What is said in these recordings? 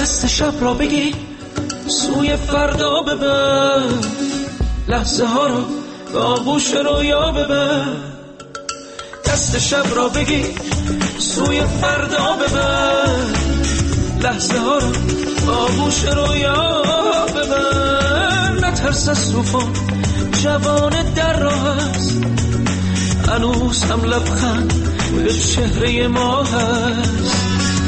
دست شب را بگیر سوی فردا ببر، لحظه ها رو به آغوش رویا ببر. دست شب را بگیر سوی فردا ببر، لحظه ها رو به آغوش رویا ببر. نترس از طوفان، جوان در راه است، هنوز هم لبخند به چهره ما هست.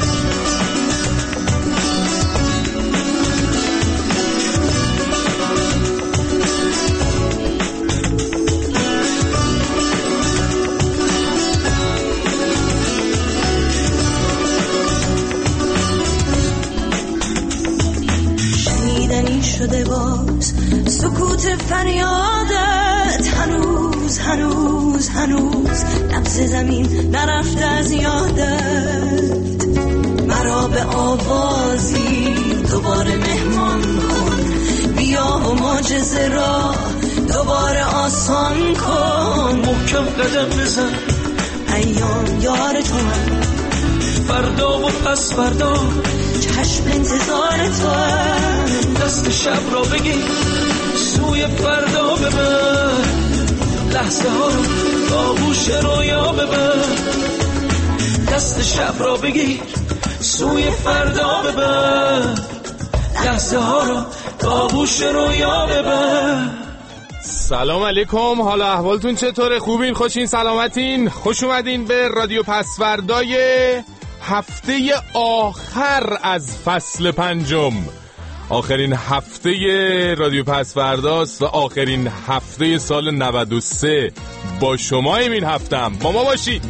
شنیدنی شده باز سکوت فریادت، هنوز هنوز هنوز نبض زمین نرفته از یادت. مرا به آوازی دوباره مهمان کن، بیا و معجزه را دوباره آسان کن. محکم قدم بزن، ایام یار تو من، فردا و پس فردا چشم انتظار تو هم. دست شب را بگیر سوی فردا ببر، لحظه ها رو به آغوش رویا ببر. دست شب را بگیر سوی فردا ببر، لحظه ها رو به آغوش رویا ببر. سلام علیکم، حالا احوالتون چطوره؟ خوبین؟ خوشین؟ سلامتین؟ خوش اومدین به رادیو پسوردای هفته آخر از فصل 5. آخرین هفته رادیو پسورداست و آخرین هفته سال 93. با شماییم این هفتم، با ما باشید.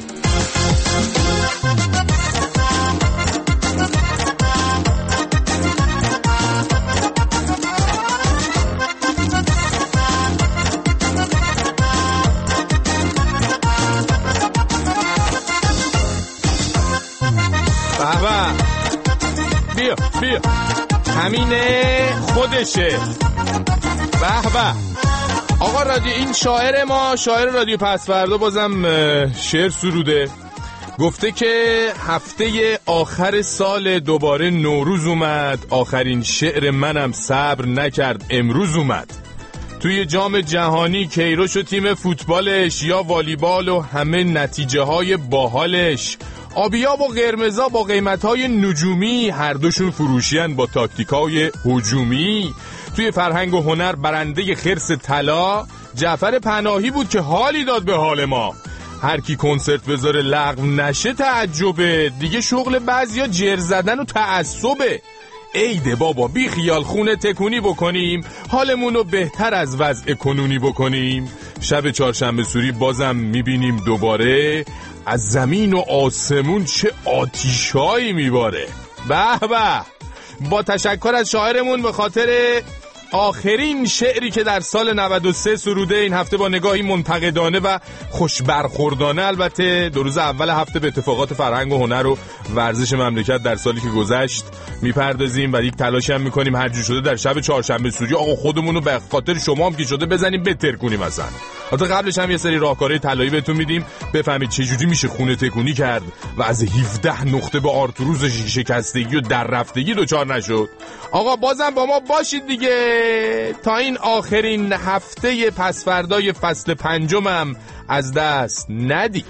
بیا همینه خودشه. به به آقا رادیو، این شاعر ما، شاعر رادیو پسوردا بازم شعر سروده. گفته که هفته آخر سال دوباره نوروز اومد، آخرین شعر منم صبر نکرد امروز اومد. توی جام جهانی کیروش و تیم فوتبالش، یا والیبال و همه نتیجه های باحالش، آبیاب و قرمزا با قیمت‌های نجومی، هر دوشون فروشیان با تاکتیک‌های هجومی. توی فرهنگ و هنر برنده خرس طلا جعفر پناهی بود که حالی داد به حال ما. هر کی کنسرت بذاره لغو نشه تعجبه، دیگه شغل بعضیا جر زدن و تعصبه. ایده بابا بی خیال خونه تکونی بکنیم، حالمونو بهتر از وضع کنونی بکنیم. شب چهارشنبه سوری بازم میبینیم دوباره، از زمین و آسمون چه آتیشایی میباره. به به، با تشکر از شاعرمون به خاطر آخرین شعری که در سال 93 سروده. این هفته با نگاهی منتقدانه و خوش برخوردانه البته دو روز اول هفته به اتفاقات فرهنگ و هنر و ورزش مملکت در سالی که گذشت میپردازیم و یک تلاشی هم میکنیم هر جور شده در شب چهارشنبه سوری آقا خودمونو به خاطر شما هم که شده بزنیم بتر کنیم. مثلا حتی قبلش هم یه سری راهکارهای طلایی بهتون میدیم بفهمید چه جوری میشه خونه تکونی کرد و از 17 نقطه به آرتروز شکستگی و در رفتگی دچار نشد. آقا بازم با ما باشید دیگه تا این آخرین هفته پسوردای فصل 5 هم از دست ندی.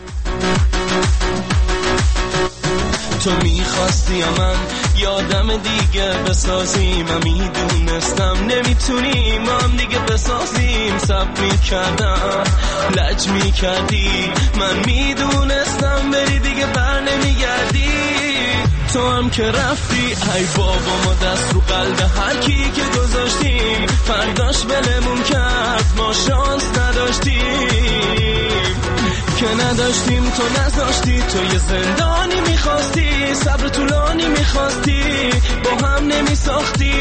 تو میخواستی یا من یادم دیگه بسازیم، من میدونستم نمیتونیم هم دیگه بسازیم. سب میکردم لج میکردی، من میدونستم بری دیگه بر نمیگردی. تو هم که رفتی ای بابا ما دست رو قلب هر کی که گذاشتیم، فرداش بلمون کرد ما شانس نداشتیم که نداشتیم. تو نذاشتی، تو یه زندانی میخواستی، صبر طولانی میخواستی، با هم نمیساختیم.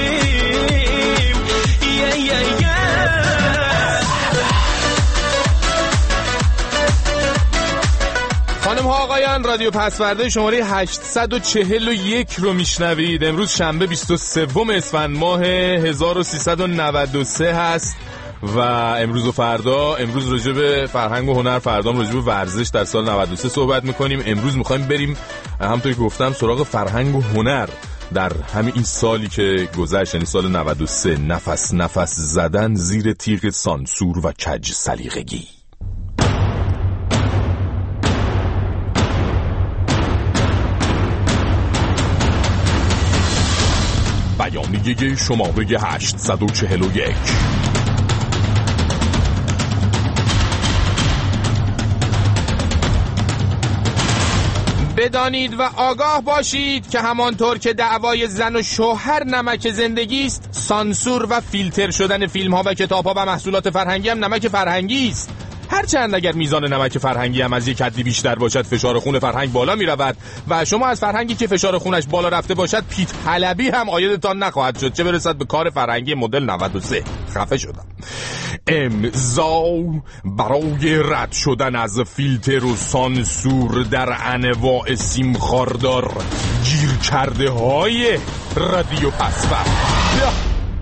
خانم ها آقایان، رادیو پسورده شماره 841 رو میشنوید. امروز شنبه 23 اسفند ماه 1393 هست و امروز و فردا، امروز راجع به فرهنگ و هنر، فردا راجع به ورزش در سال 93 صحبت میکنیم. امروز میخوایم بریم همونطور که گفتم سراغ فرهنگ و هنر در همین این سالی که گذشت، یعنی سال 93، نفس زدن زیر تیغ سانسور و کج سلیقگی. بیانیه شماره 841. بدانید و آگاه باشید که همانطور که دعوای زن و شوهر نمک زندگی است، سانسور و فیلتر شدن فیلم ها و کتاب ها و محصولات فرهنگی هم نمک فرهنگی است. هرچند اگر میزان نمک فرهنگی هم از یک حدی بیشتر باشد، فشار خون فرهنگ بالا می رود و شما از فرهنگی که فشار خونش بالا رفته باشد پیت حلبی هم عایدتان نخواهد شد، چه برسد به کار فرهنگی مدل 93. خفه شدم. امضا برای رد شدن از فیلتر و سانسور در انواع سیم خاردار گیر کرده های رادیو پسورد.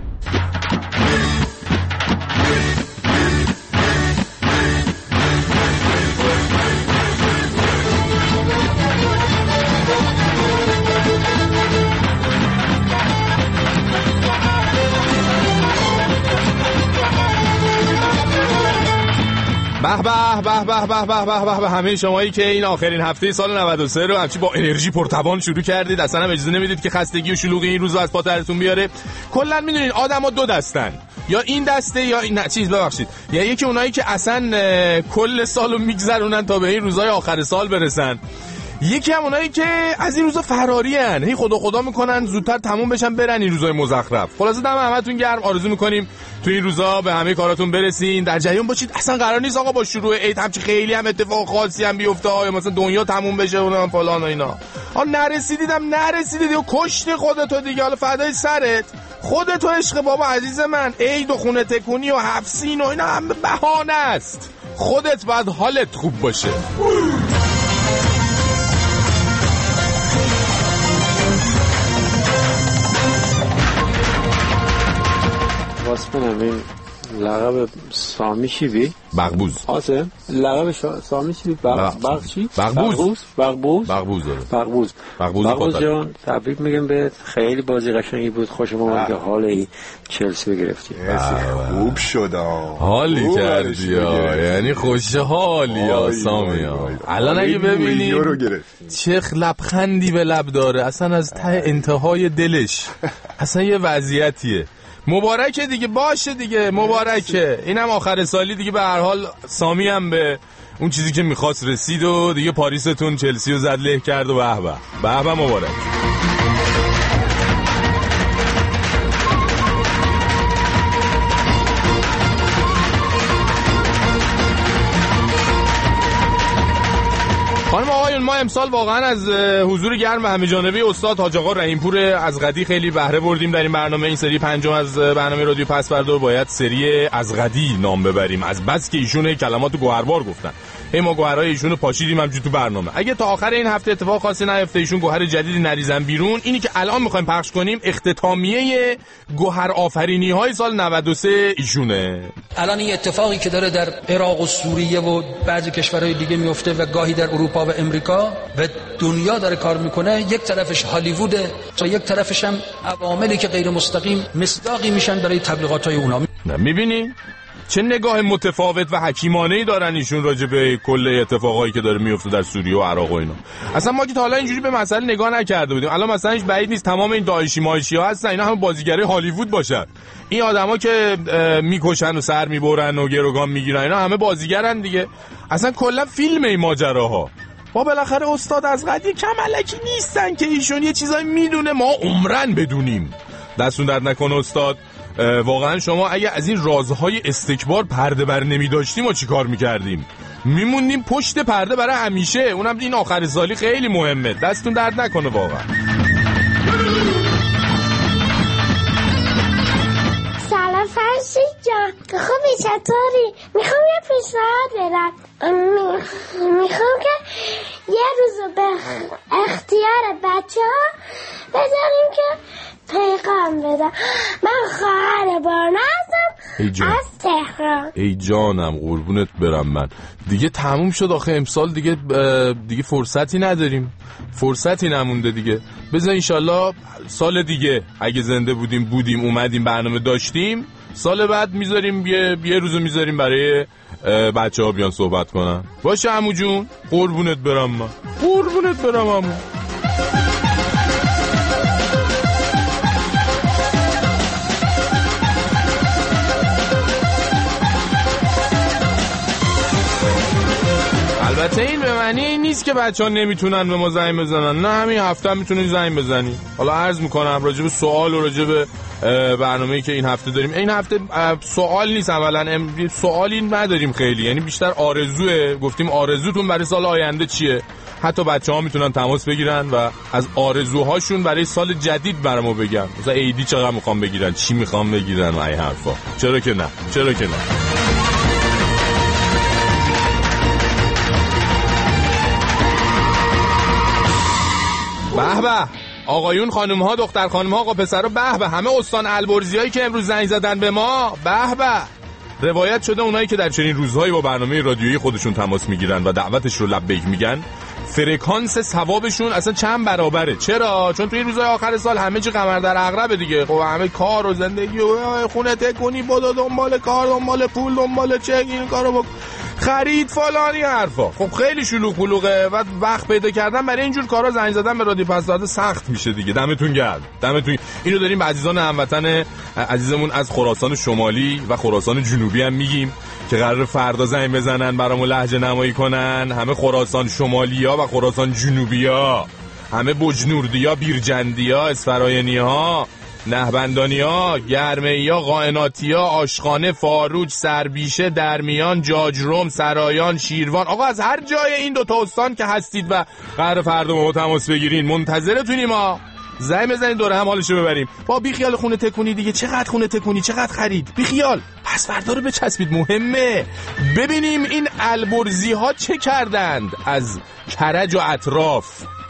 به همه شمایی که این آخرین هفته سال 93 رو همچی با انرژی پرتوان شروع کردید، اصلا هم اجازه نمیدید که خستگی و شلوغی این روزا از پاترتون بیاره. کلا میدونید آدما دو دستن، یا این دسته یا این یا یکی اونایی که اصلا کل سالو میگذرونن تا به این روزای آخر سال برسن، یکی هم اونایی که از این روزا فراری ان، هی خدا میکنن زودتر تموم بشن برن این روزای مزخرف. خلاصه دم همتون گرم، آرزو میکنیم تو این روزا به همه کاراتون برسین، در جریان باشید. اصلا قرار نیست آقا با شروع عید همچی خیلی هم اتفاق خاصی هم بیفته، یا مثلا دنیا تموم بشه و فلان و اینا. نرسیدید و کشت خودتو دیگه، حالا فدای سرت، خودتو عشق بابا عزیز من. عید و خونه تکونی و حفسین و اینا هم بهانه است، خودت باید حالت خوب باشه. واسمنم این لقب سامی شیوی بغبوز آسه لقب سامی شیوی بغبوز جان تبریک میگم بهت، خیلی بازی قشنگی بود، خوشم اومد که حال چلسی گرفتی، خوب شد، حالی کردی، یعنی خوشحالی سامی. الان اگه ببینی چه لبخندی به لب داره، اصلا از ته انتهای دلش، اصلا یه وضعیتیه. مبارکه دیگه، باشه دیگه، مبارکه. اینم آخر سالی دیگه، به هر حال سامی هم به اون چیزی که میخواست رسید و دیگه پاریستون چلسی رو زد له کرد و به مبارک. خانم آقایون، ما امسال واقعا از حضور گرم و همه‌جانبه استاد حاج آقا رحیمپور از قدی خیلی بهره بردیم در این برنامه. این سری پنجم از برنامه رادیو پسورد باید سری از قدی نام ببریم، از بس که ایشون کلمات گوهربار گفتن. ما گوهرهای ایشونو پاشیدیم همجوری تو برنامه. اگه تا آخر این هفته اتفاق خاصی نیفته، ایشون گوهر جدیدی نریزن بیرون، اینی که الان میخوایم پخش کنیم اختتامیه گوهر آفرینی های سال 93 ایشونه. الان این اتفاقی که داره در عراق و سوریه و بعضی کشورهای دیگه میفته و گاهی در اروپا و امریکا و دنیا داره کار میکنه، یک طرفش هالیووده تا یک طرفش هم عواملی که غیر مستقیم مصداقی میشن برای تبلیغات‌های اونا. میبینی چه نگاه متفاوت و حکیمانه‌ای دارن ایشون راجع به کل اتفاقایی که داره میفته در سوریه و عراق و اینا. اصلا ما که تا حالا اینجوری به مسئله نگاه نکرده بودیم. الان مثلا هیچ بعید نیست تمام این داعشی مایشی‌ها هستن، اینا هم بازیگرای هالیوود باشن. این آدما که میکشن و سر میبرن و گروگان میگیرن، اینا همه بازیگرن دیگه. اصلا کلا فیلم این ماجراها. ما بالاخره استاد از قدی کم الکی نیستن که ایشون یه چیزایی میدونه ما عمرن بدونیم. دستون درد نکنه استاد. واقعا شما اگه از این رازهای استکبار پرده بر نمی داشتیم ما چی کار میکردیم؟ میموندیم پشت پرده برای همیشه. اونم این آخر سالی خیلی مهمه. دستون درد نکنه واقعا. سلام فرشید جان، خوبی چطوری؟ میخوام یه پیشنهاد بدم. میخوام که یه روزو به اختیار بچه ها بذاریم که پیغام بدم. من خواهر بارنا هستم ای جان. از تهران. ای جانم قربونت برم من. دیگه تموم شد آخه امسال دیگه فرصتی نداریم، فرصتی نمونده دیگه. بذار انشالله سال دیگه اگه زنده بودیم اومدیم برنامه داشتیم، سال بعد میذاریم یه روزو میذاریم برای بچه ها بیان صحبت کنن. باشه عمو جون، قربونت برم من، قربونت برم عمو. البته این به معنی این نیست که بچه ها نمیتونن به ما زنگ بزنن، نه همین هفته هم میتونین زنگ بزنی. حالا عرض میکنم راجب سوال و راجب برنامه‌ای که این هفته داریم، این هفته سوال نیست، اولا سوالی نداریم خیلی، یعنی بیشتر آرزوه. گفتیم آرزوتون برای سال آینده چیه، حتی بچه ها میتونن تماس بگیرن و از آرزوهاشون برای سال جدید برامو بگن. مثلا عیدی چقدر میخوام بگیرن، چی میخوام بگیرن و این حرفا. چرا که نه. به به آقایون، خانم ها، دختر خانم ها، آقا پسر ها، به به همه استان البرزی هایی که امروز زنگ زدن به ما، به به. روایت شده اونایی که در چنین روزهایی با برنامه رادیویی خودشون تماس میگیرن و دعوتش رو لبیک میگن، فرکانس ثوابشون اصلا چند برابره. چرا؟ چون توی روزهای آخر سال همه چی قمر در عقربه دیگه. خب همه کار و زندگی و خونه تکونی، بدو دنبال کار، دنبال پول، دنبال چک، این کارو بکن، خرید، فلانی حرفا. خب خیلی شلوغ پلوغه و وقت پیدا کردن برای اینجور کارا زنگ زدن به رادیو پس‌داده سخت میشه دیگه. دمتون گرم، دمتون. اینو داریم به عزیزان هموطن عزیزمون از خراسان شمالی و خراسان جنوبی هم میگیم که قرار فردا زنگ بزنن برامون لهجه نمایی کنن. همه خراسان شمالیا و خراسان جنوبیا، همه بجنوردیا، بیرجندیا، اسفراینیا، نهبندانیا، گرمه‌یا، قائناتیا، آشخانه، فاروج، سربیشه، درمیان، جاجرم، سرایان، شیروان. آقا از هر جای این دو تا استان که هستید و قرار فردا با ما تماس بگیرین، منتظرتونیم. ما زنگ بزنید دوره هم حالشو ببریم. با بی خیال خونه تکونی دیگه، چقدر خونه تکونی، چقدر خرید، بی خیال. پس فردا رو بچسبید، مهمه. ببینیم این البرزی ها چه کردند از کرج و اطراف.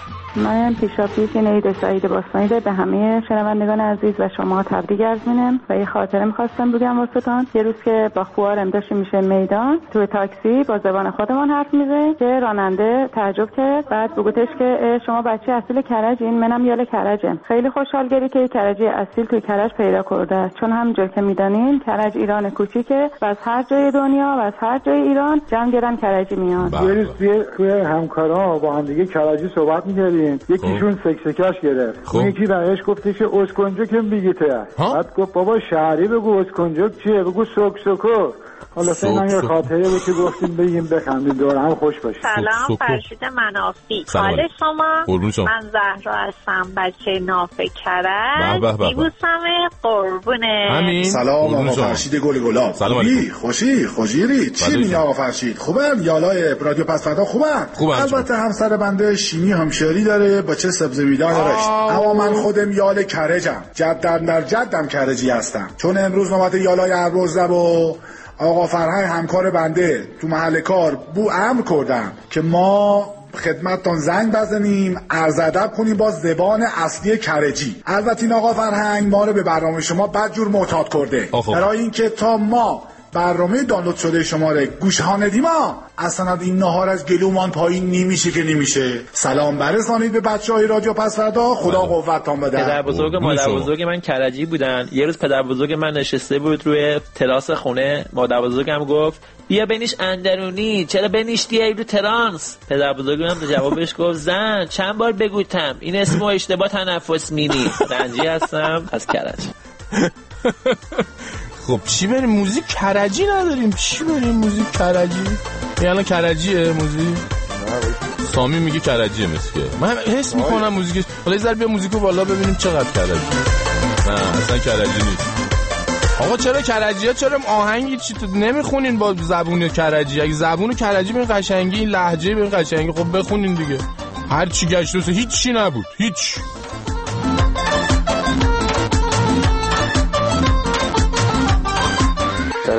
من پیشاپیش عید سعید باستانی به همه شنوندگان عزیز و شما تبریک عرض می‌کنم و یه خاطره می‌خواستم بگم واسهتون. یه روز که با خوارم داشتیم میشه میدان، توی تاکسی با زبان خودمون حرف می‌زدیم که راننده تعجب کرد، بعد بگوتش که شما بچه اصیل کرجین، منم یال کرجم. خیلی خوشحال گری که کرجی اصیل توی کرج پیدا کرده، چون همونجور که میدونین کرج ایران کوچیکه و از هر جای دنیا و از هر جای ایران جمع گردن کرجی میان. یه روز توی همکارا با هم دیگه کرجی صحبت می‌کردیم، یکیشون سکسکش گرفت. اون یکی بهش گفتش که اسکنجک میگی ته، بعد گفت بابا شهری بگو، اسکنجک چیه؟ بگو سکسکو. حالا سینا یه خاطره بود که گفتیم بگیم بخندیم دور هم خوش باشیم. سلام، فرشید منافی. حال شما؟ من زهرا هستم، بچه نافه کرج، دیبوسم قربونه. سلام آقا فرشید گلگلاب. خوشی خوشیری چی میگی آقا فرشید؟ خوبه؟ یالای رادیو پس‌فردا خوبه؟ البته همسر بنده شیمی همشهری داره با چه سبز میدان رشت، اما من خودم یال کرجم، جدم در جدم کرجی هستم. چون امروز نوبت یالای البرزه و آقا فرهنگ همکار بنده تو محل کار بو امر کردم که ما خدمتتون زنگ بزنیم، عرض ادب کنیم با زبان اصلی کرجی. البته این آقا فرهنگ ما رو به برنامه شما بدجور معتاد کرده، برای اینکه تا ما برنامه دانلود شده شما رو گوش ها ندیم اصلا این نهار از گلومان پایین نمیشه که نمیشه. سلام برسانید به بچهای رادیو پس‌فردا، خدا قوتتون بده. پدر بزرگ مادر بزرگ من کرجی بودن. یه روز پدر بزرگ من نشسته بود روی تراس خونه، مادر بزرگم گفت بیا بنیش اندرونی، چرا بنیشتی رو ترانس؟ پدر بزرگم جوابش گفت زن چند بار بگوتم این اسمو اشتباه تنفس مینی. رنجی هستم از کرج. خب چی بریم موزیک کرجی نداریم؟ چی بریم موزیک کرجی؟ یعنی کرجیه موزیک؟ سامی میگه کرجیه مسکه. من حس میکنم موزیکش. حالا یه ذره بیا موزیکو بالا ببینیم چقدر کرجی. نه اصلا کرجی نیست. آقا چرا کرجی‌ها چرا آهنگی چی تو نمیخونین با زبون کرجی؟ اگه زبون کرجی به قشنگی، این لهجه به قشنگی خب بخونین دیگه. هر چی گشت هیچ چی نبود. هیچ.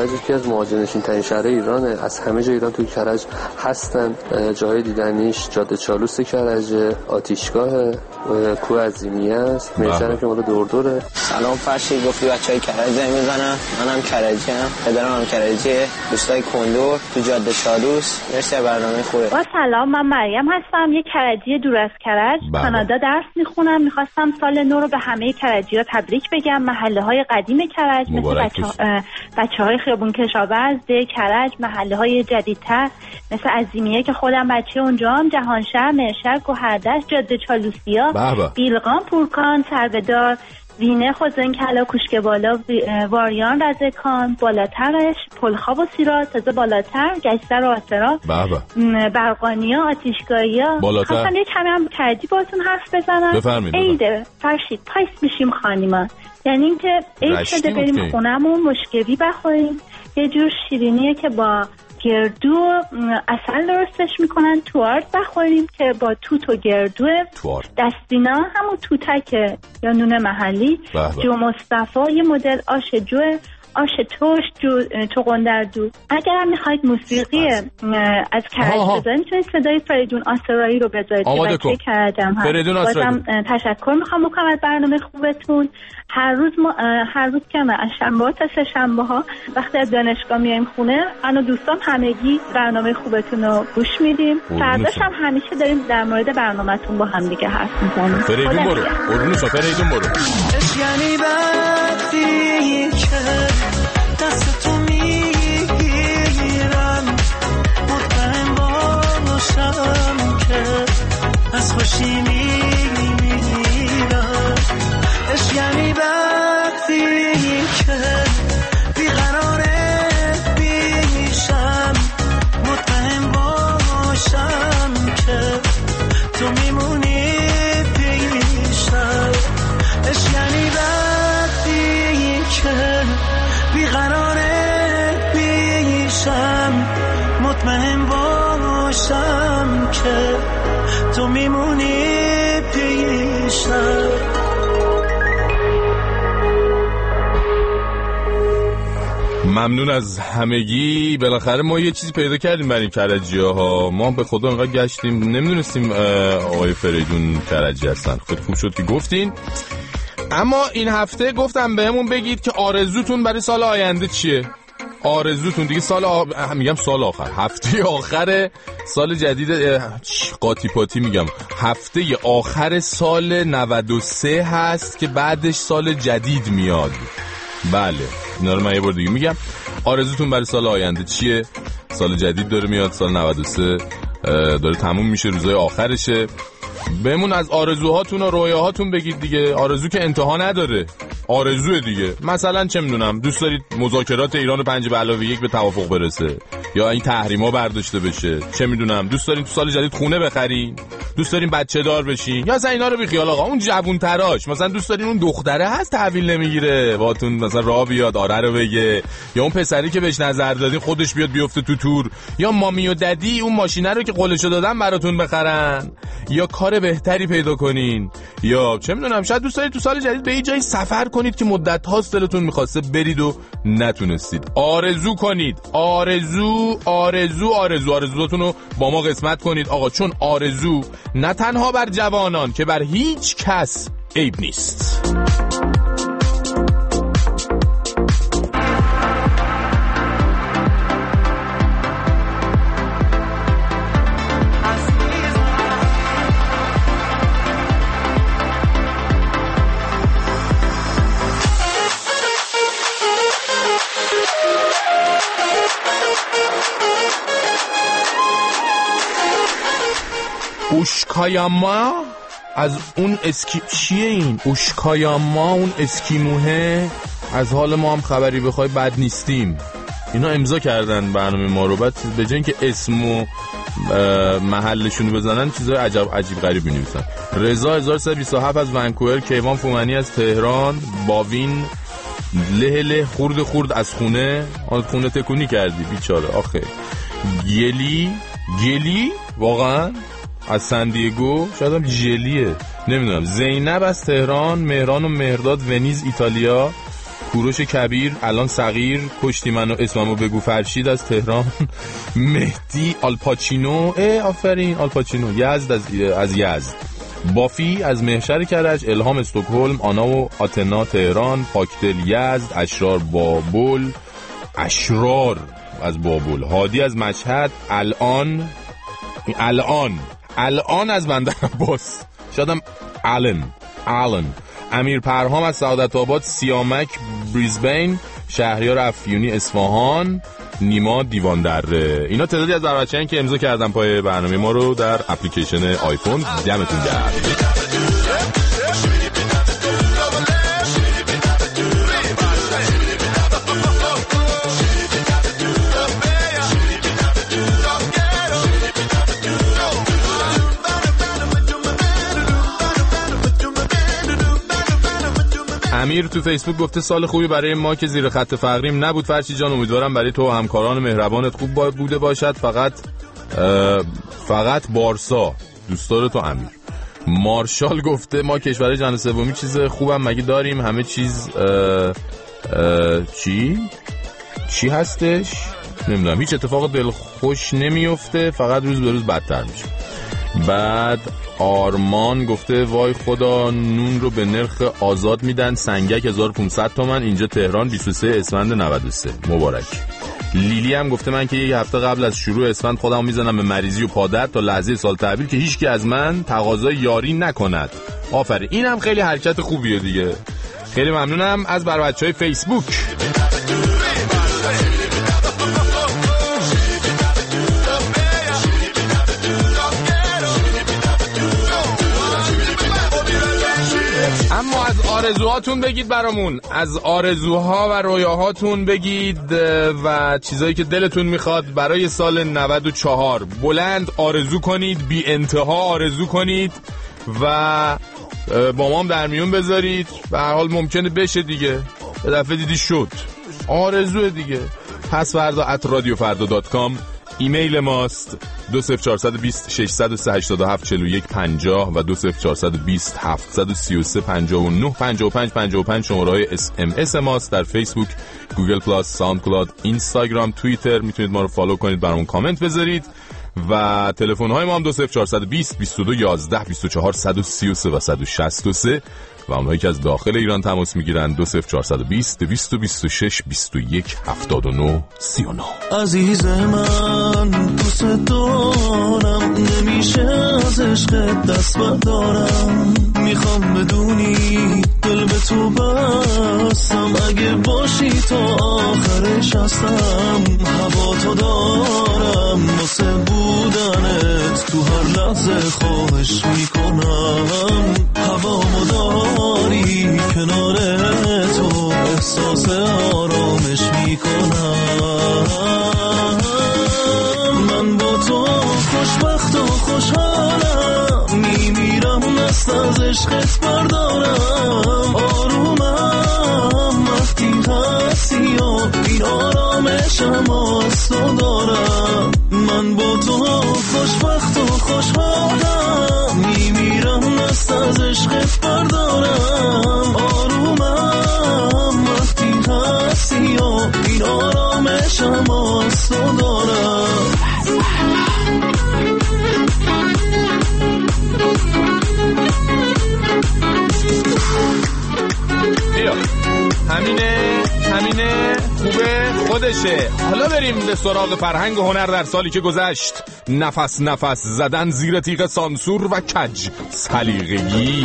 کرج یکی از مهاجرنشین ترین شهرهای ایرانه. از همه جای ایران توی کرج هستن. جای دیدنیش جاده چالوس کرج، آتیشگاه، کوه عظیمی است، میشن که مال دوردوره. سلام فرشید، گفتی بچهای کرج زنگ میزنن؟ منم کرجیم، پدرم هم کرجیه، دوستای کندور تو جاده چالوس. مرسی برنامه خوبه. با سلام، من مریم هستم، یه کرجی دور از کرج، کانادا درس میخونم. میخواستم سال نو رو به همه کرجی‌ها تبریک بگم. محله‌های قدیم کرج مثل بچه‌های خیابون کشاورز، ده کرج، محله‌های جدیدتر مثل عظیمیه که خودم بچه اونجام، جهانشهر، مرشد، گوهردشت، جاده چالوسیا، بیلقان، پورکان، سربدار، وینه، خوزن کلا، کوشک بالا، واریان، رزکان، بالاترش، پلخاب و سیرات، تازه بالاتر، گشتر و آسرا، برقانیا، آتیشگاهیا. خواستم یه کمی هم کردی باتون حرف بزنم. عیده فرشید پایس میشیم خانیما، یعنی این که عید شده بریم خونمون مشکوی بخوریم. یه جور شیرینیه که با گردو اصل درستش میکنن، توارد بخوریم که با توت و گردو. دستینا همون توتکه یا نون محلی. جو مصطفی یه مدل آش جوه، آش ترش، جو قندردو. اگر هم میخواید موسیقی از کرج بذارید میتونید صدای فریدون آسرایی رو بذارید که بچه کرجم هست. بازم تشکر میخوام بکنم از برنامه خوبتون. هر روز که از شنبه تا سه شنبه ها وقتی از دانشگاه میایم خونه، من و دوستام همگی برنامه خوبتون رو گوش میدیم. فرداش هم همیشه داریم در مورد برنامه‌تون با هم دیگه حرف میزنیم. فریدون برو، قربونش فریدون برو. یعنی وقتی که دست تو میگیرم، مطمئن باشم که از خوشی میمیرم. یعنی وقتی که بیقراره بیشم، مطمئن باشم که تو میمونی پیشم. یعنی وقتی که بیقراره بیشم، مطمئن باشم که تو میمونی پیشم. ممنون از همگی. بالاخره ما یه چیزی پیدا کردیم برای کرجی‌ها. ما به خدا انقدر گشتیم نمیدونستیم آقای فریدون کرجی هستن. خیلی خوب شد که گفتین. اما این هفته گفتم بهمون بگید که آرزوتون برای سال آینده چیه؟ آرزوتون دیگه میگم سال آخر، هفته آخر سال جدید، قاطی پاتی میگم، هفته آخر سال 93 هست که بعدش سال جدید میاد. بله اینا رو من یه بار دیگه میگم. آرزوتون برای سال آینده چیه؟ سال جدید داره میاد، سال 93 داره تموم میشه، روزای آخرشه. بهمون از آرزوهاتون و رویاهاتون بگید دیگه. آرزو که انتها نداره، آرزوه دیگه. مثلا چه میدونم، دوست دارید مذاکرات ایران 5+1 به توافق برسه، یا این تحریما برداشته بشه. چه میدونم، دوست دارین تو سال جدید خونه بخرین، دوست دارین بچه دار بشین، یا اصلا اینا رو بی خیال آقا. اون جوون تراش مثلا دوست دارین اون دختره هست تحویل نمیگیره باهاتون مثلا راه بیاد آره رو بگه، یا اون پسری که بهش نظر دادین خودش بیاد بیفته تو تور، یا مامی و ددی اون ماشینه رو که قولشو دادن براتون بخرن، یا کار بهتری پیدا کنین، یا چه میدونم شاید دوست دارید تو سال جدید به یه جایی سفر کنید که مدت هاست دلتون میخواسته برید و نتونستید. آرزو کنید، آرزوهاتون رو با ما قسمت کنید آقا، چون آرزو نه تنها بر جوانان که بر هیچ کس عیب نیست. اوشکایاما از اون چیه این؟ اوشکایاما اون اسکیموه. از حال ما هم خبری بخوای بد نیستیم. اینا امضا کردن برنامه ما رو، بعد به جای اینکه اسم و محلشون بزنن چیزای عجیب غریب می‌نویسن. رضا 1327 از ونکوور، کیوان فومنی از تهران، باوین له خورد از خونه تکونی کردی بیچاره آخه. گلی واقعا از سندیگو، شاید هم جلیه نمیدونم. زینب از تهران، مهران و مهرداد ونیز ایتالیا، کوروش کبیر الان صغیر کشتی منو اسممو بگو فرشید از تهران. مهدی آلپاچینو آفرین آلپاچینو یزد از یزد. بافی از محشر کرج. الهام استکهلم. آنا و آتنا تهران. پاکدل یزد. اشرار بابل. اشرار از بابل. هادی از مشهد. الان از بندر عباس شدم آلن. امیر پرهام از سعادت آباد. سیامک بریزبین. شهریار افیونی اصفهان. نیما دیوان دره. اینا تعدادی از بچه‌هایی که امضا کردن پای برنامه ما رو در اپلیکیشن آیفون. دمتون گرم. امیر تو فیسبوک گفته سال خوبی برای ما که زیر خط فقریم نبود فرشی جان. امیدوارم برای تو و همکاران مهربانت خوب بوده باشد. فقط بارسا دوستدار تو امیر. مارشال گفته ما کشور جهان سومی چیز خوبم مگه داریم؟ همه چیز چی هستش؟ نمیدونم. هیچ اتفاق دلخوش نمیفته، فقط روز به روز بدتر میشه. بعد آرمان گفته وای خدا نون رو به نرخ آزاد میدن. سنگک 1500 تومن اینجا تهران 23 اسفند 93. مبارک. لیلی هم گفته من که یک هفته قبل از شروع اسفند خودمو میزنم به مریضی و پادر تا لحظه سال تحویل که هیچکی از من تقاضای یاری نکند. آفرین. این هم خیلی حرکت خوبیه دیگه. خیلی ممنونم از بچهای فیسبوک. اما از آرزوهاتون بگید برامون. از آرزوها و رویاهاتون بگید و چیزایی که دلتون میخواد برای سال 94. بلند آرزو کنید، بی انتها آرزو کنید و با ما هم در میون بذارید. به هر حال ممکنه بشه دیگه. به دفعه دیدی شد. آرزوه دیگه. passvarda@radiofarda.com ایمیل ماست. 20420 603 87 41 50 و 20420 733 59 55 55 شماره‌های SMS ماست. در فیسبوک، گوگل پلاس، ساوند کلاود، اینستاگرام، توییتر میتونید ما رو فالو کنید، برامون کامنت بذارید و تلفن‌های ما هم 20420 22 11 24 133 و 163 و اونهایی که از داخل ایران تماس میگیرن 20420 226 21 79 39. عزیز من دوست دارم، نمیشه از عشق دست بردارم. میخوام بدونی دل به تو بستم، اگه باشی تا آخرش هستم. هوا تو دارم واسه بودنت، تو هر لحظه خواهش میکنم. هوا مداری کنار تو، احساس آرامش میکنم. من با تو خوشبخت و خوشحالم، میمیرم دست از عشقت بردارم. آرومم وقتی هستی و این آرامشم از تو دارم. من با تو خوشبخت و خوشحالم، میمیرم دست از عشقت بردارم. آرومم وقتی هستی و این آرامشم از تو دارم. همینه خوبه خودشه. حالا بریم به سراغ فرهنگ و هنر در سالی که گذشت. نفس زدن زیر تیغ سانسور و کج سلیقگی.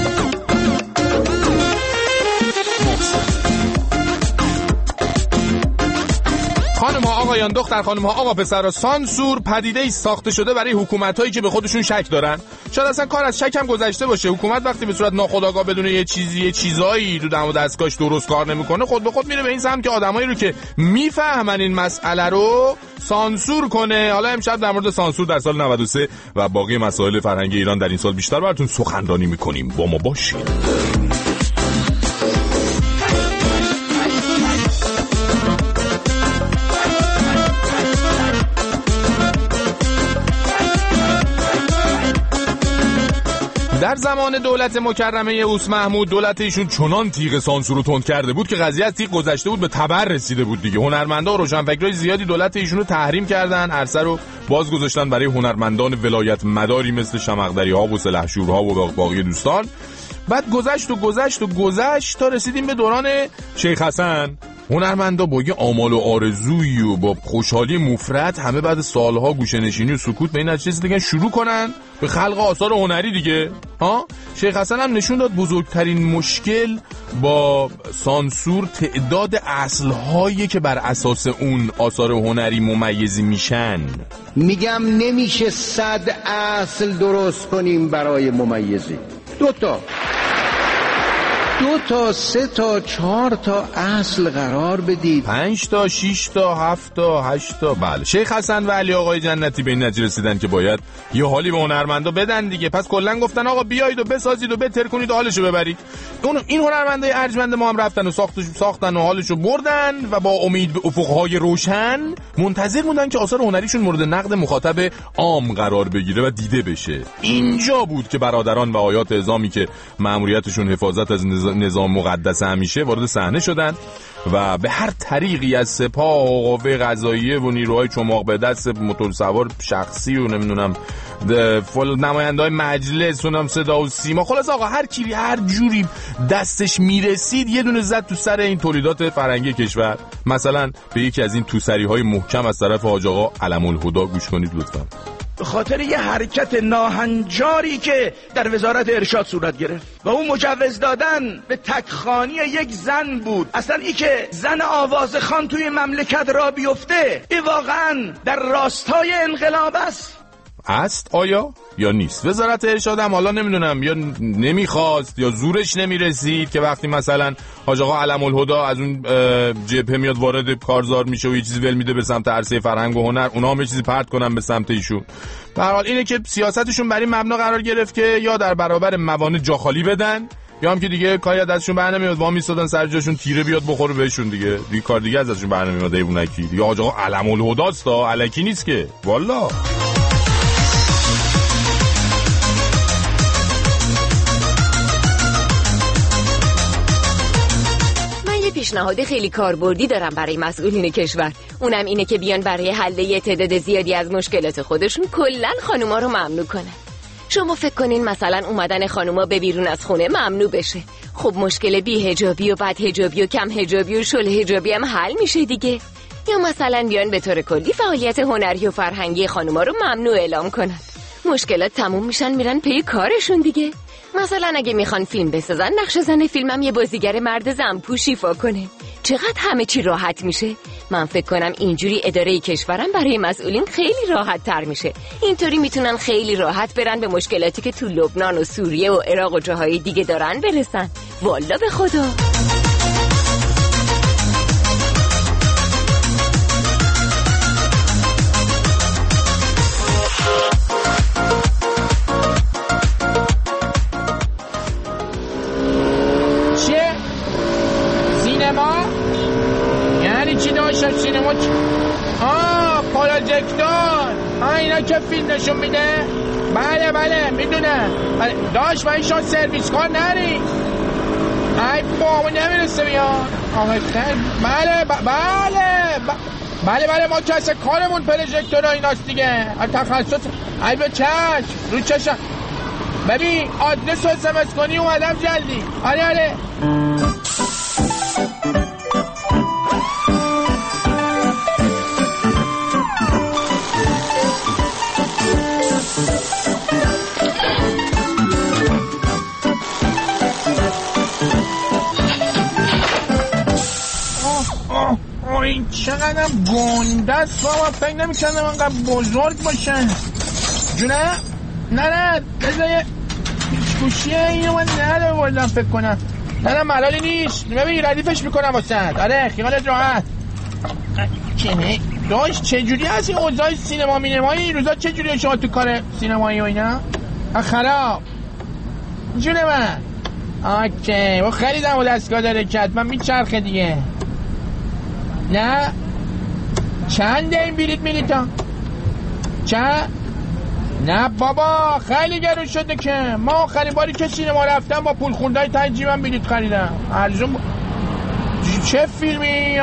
خانم ها آقایان، دختر خانم ها آقا پسر، سانسور پدیده‌ای ساخته شده برای حکومتایی که به خودشون شک دارن. شاید اصلا کار از شک هم گذشته باشه. حکومت وقتی به صورت ناخودآگاه بدون یه چیزایی تو دم و دستگاهش درست کار نمیکنه، خود به خود میره به این سمت که آدمایی رو که میفهمن این مسئله رو سانسور کنه. حالا امشب در مورد سانسور در سال 93 و باقی مسائل فرهنگی ایران در این سال بیشتر براتون سخنرانی میکنیم. با ما باشید. در زمان دولت مکرمه اوس محمود، دولت ایشون چنان تیغ سانسور رو تند کرده بود که قضیه از تیغ گذشته بود به تبر رسیده بود دیگه. هنرمندا و روشنفکرای زیادی دولت ایشون رو تحریم کردن، عرصه رو باز گذاشتن برای هنرمندان ولایت مداری مثل شمقدری ها و سلحشورها و باقی دوستان. بعد گذشت تا رسیدیم به دوران شیخ حسن. هنرمندا با یه آمال و آرزویی و با خوشحالی مفرط همه بعد سالها گوشه‌نشینی و سکوت به این نتیجه رسیدن شروع کنن به خلق آثار هنری دیگه. شیخ حسن هم نشون داد بزرگترین مشکل با سانسور تعداد اصل‌هایی که بر اساس اون آثار هنری ممیزی میشن. میگم نمیشه 100 اصل درست کنیم برای ممیزی. 2 تا 3 تا 4 تا اصل قرار بدید، 5 تا 6 تا 7 تا 8 تا. بله، شیخ حسن و علی آقای جنتی به این نتیجه رسیدن که باید یه حالی به هنرمندا بدن دیگه. پس کلا گفتن آقا بیایید و بسازید و بهتر کنید و حالشو ببرید. این هنرمندای ارجمند ما هم رفتن و ساختن و حالشو بردن و با امید به افقهای روشن منتظر موندن که آثار هنریشون مورد نقد مخاطب عام قرار بگیره و دیده بشه. اینجا بود که برادران و آیات اعظامی که مأموریتشون حفاظت از نظام مقدس همیشه وارد صحنه شدن و به هر طریقی از سپاه و قوه قضاییه و نیروهای چماق به دست، موتور سوار شخصی و نمیدونم نماینده‌های مجلس و صدا و سیما، خلاص آقا هر کی هر جوری دستش میرسید یه دونه زد تو سر این تولیدات فرنگی کشور. مثلا به یکی از این توسری‌های محکم از طرف حاج آقا علم الهدی گوش کنید لطفا. به خاطر یه حرکت ناهنجاری که در وزارت ارشاد صورت گرفت و اون مجوز دادن به تکخانی یک زن بود. اصلا ای که زن آوازخوان توی مملکت را بیفته، این واقعا در راستای انقلاب است آیا یا نیست؟ وزارت ارشاد هم حالا نمیدونم یا نمیخواست یا زورش نمیرسید که وقتی مثلا حاج آقا علم الهدی از اون جبهه میاد وارد کارزار میشه و یه چیزی ول میده به سمت عرصه فرهنگ و هنر، اونا هم یه چیزی پرت کنن به سمت ایشون. به هر حال اینه که سیاستشون بر این مبنا قرار گرفت که یا در برابر موانع جا خالی بدن یا هم که دیگه کاری از دستشون برنمیاد، وا میستادن سر جاشون تیره بیاد بخوره بهشون دیگه کار دیگه ازشون برنمیاد. ایونکی دیگه حاج آقا علم الهدی است، الکی نیست که والله. پیشنهاد خیلی کاربردی دارم برای مسئولین کشور. اونم اینه که بیان برای حل یه تعداد زیادی از مشکلات خودشون کلاً خانوما رو ممنوع کنن. شما فکر کنین مثلا اومدن خانوما به بیرون از خونه ممنوع بشه، خب مشکل بی حجابی و بد حجابی و کم حجابی و شل حجابی هم حل میشه دیگه. یا مثلا بیان به طور کلی فعالیت هنری و فرهنگی خانوما رو ممنوع اعلام کنن. مشکلات تموم میشن، میرن پی کارشون دیگه. مثلا اگه میخوان فیلم بسازن، نقش زن فیلمم یه بازیگر مرد زنپوش ایفا کنه. چقدر همه چی راحت میشه. من فکر کنم اینجوری اداره کشورم برای مسئولین خیلی راحت تر میشه. اینطوری میتونن خیلی راحت برن به مشکلاتی که تو لبنان و سوریه و عراق و جاهای دیگه دارن برسن. والا به خدا. سینما پروژکتور اینا که فیلم نشون میده. بله میدونم. داشت باید شما سرویس کار نری. ای بابا نمیرسه بیان. بله ما کسه کارمون پروژکتور ایناست دیگه. تخصص ای به چشم رو چشم. ببین آدرس رو SMS کنی اومدم جلدی. آره این چقدر گنده است بابا، فکر نمی‌کردم انقدر بزرگ باشه. جونه؟ نه بذار یه پیچ‌گوشیه اینو من ندارم فکر کنم. نه ملالی نیست. ببین ردیفش میکنم واسه. آره خیالت راحت. چه داشت چجوری هست این اوضاع سینما مینمایی این روزا؟ چجوری شما تو کار سینمایی و اینا؟ خراب جونه من. اوکی و خریدم و دستگاه داره کت من میچرخه دیگه. نه چنده این بلیت میلیتا؟ چند؟ نه بابا خیلی گرون شده که ما آخرین باری که سینما رفتم با پول خوندای ته جیبم بلیط خریدم. ارزون چه فیلمی؟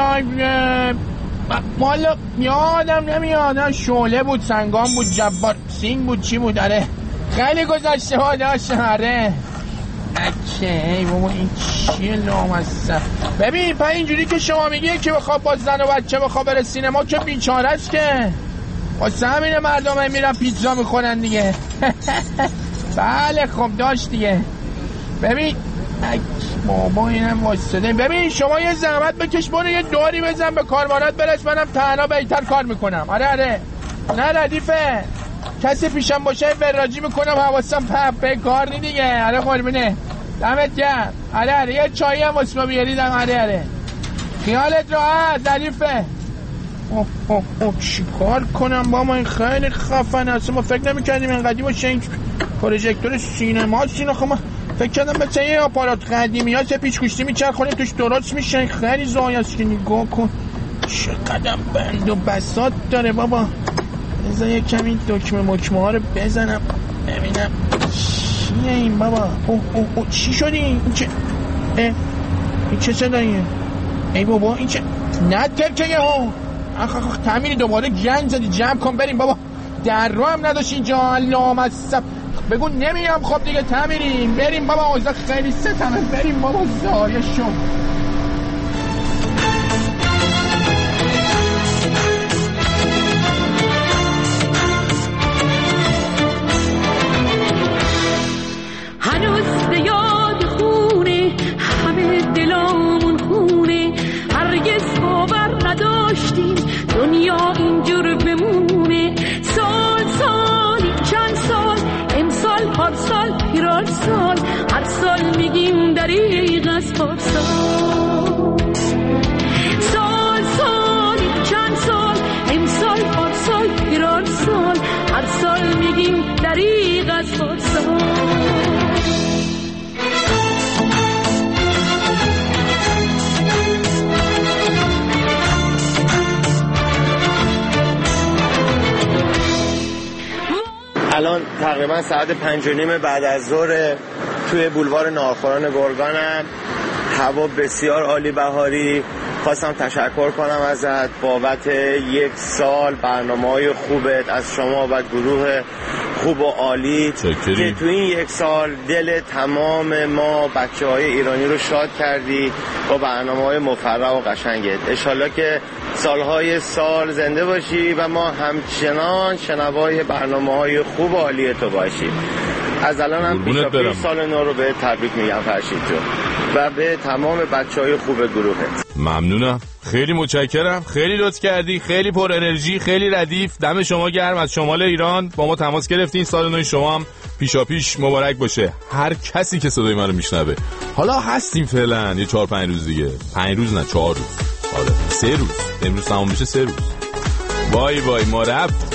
مالا یادم نمیاد. شعله بود، سنگام بود، جبار سینگ بود، چی بود؟ آره خیلی گذشته ها داشت. آره ای بابا این چیه لامصب. ببین پا اینجوری که شما میگی که بخواب با زن و بچه بخواب بره سینما که بیچاره است که واسه همین مردم میرن پیتزا میخورن دیگه. بله خب داشت دیگه. ببین بابا اینم واسطه. ببین شما یه زحمت بکش برو یه دوری بزن به کارمانات برس، منم تنها بهتر کار میکنم. آره نه ردیفه کسی پیشم باشه وراجی میکنم حواسم به کار نی دیگه. آره قربونه دمت گرم. آره یه چایی هم واسه ما بیاریدم. آره خیالت راحت ردیفه. چی کار کنم با ما؟ این خیلی خفن است. ما فکر نمی‌کردیم اینقدی باشه این پروژکتور سینما خب ما فکر کردم مثلا یه آپارات قدیمی ها پیچ گوشتی میچرخونیم توش درست میشه. خیلی زای است که نگاه کن چقدر بند و بساط داره بابا. بذار یه کمی دکمه ها رو بزنم ببینم چیه این بابا. چی شدی؟ این چه صداییه؟ ای بابا این چه نه ترکه ها تعمیری دوباره گنج زدی. جمع کن بریم بابا. در رو هم نداشت اینجا لامصب. بگو نمیام. خب دیگه تعمیریم بریم بابا. اوضاع خیلی ستمه. بریم بابا زایه شو. هنوز به یاد خونه همه دلامون خونه. هرگز باور نداشتیم دنیا اینجور بمونه. سالی چند سال امسال پارسال پیرار سال هر سال میگیم دریغ از پارسال. سالی چند سال امسال پارسال پیرار سال هر سال میگیم دریغ از پارسال. الان تقریبا ساعت 5:30 بعد از ظهر توی بولوار ناخوران گرگانم. هوا بسیار عالی بهاری. خواستم تشکر کنم ازت بابت یک سال برنامه‌های خوبت از شما و گروه خوب و عالی که تو این یک سال دل تمام ما بچه‌های ایرانی رو شاد کردی با برنامه‌های مفرح و قشنگت. انشالله که سالهای سال زنده باشی و ما همچنان شنوای برنامه‌های خوب و عالی تو باشیم. از الان هم پیشاپیش سال نو رو به تبریک میگم فرشید جو و به تمام بچه‌های خوب گروهت. ممنونم، خیلی متشکرم، خیلی لطف کردی، خیلی پر انرژی، خیلی ردیف. دم شما گرم. از شمال ایران با ما تماس گرفتین. سال نو شما هم پیشاپیش مبارک باشه. هر کسی که صدای منو میشنوه. حالا هستیم فعلا یه 4-5 روز دیگه. 5 روز نه 4 روز. آره 3 روز. امروز تمام میشه 3 روز. وای وای ما رفت.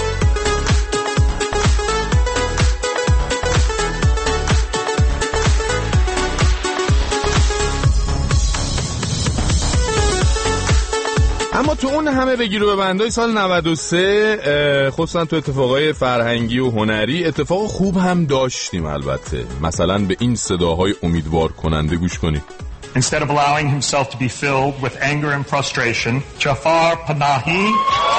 اما تو اون همه بگیر و ببندای سال 93 خصوصا تو اتفاقای فرهنگی و هنری اتفاق خوب هم داشتیم. البته مثلا به این صداهای امیدوار کننده گوش کنید. Instead of allowing himself to be filled with anger and frustration, Jafar Panahi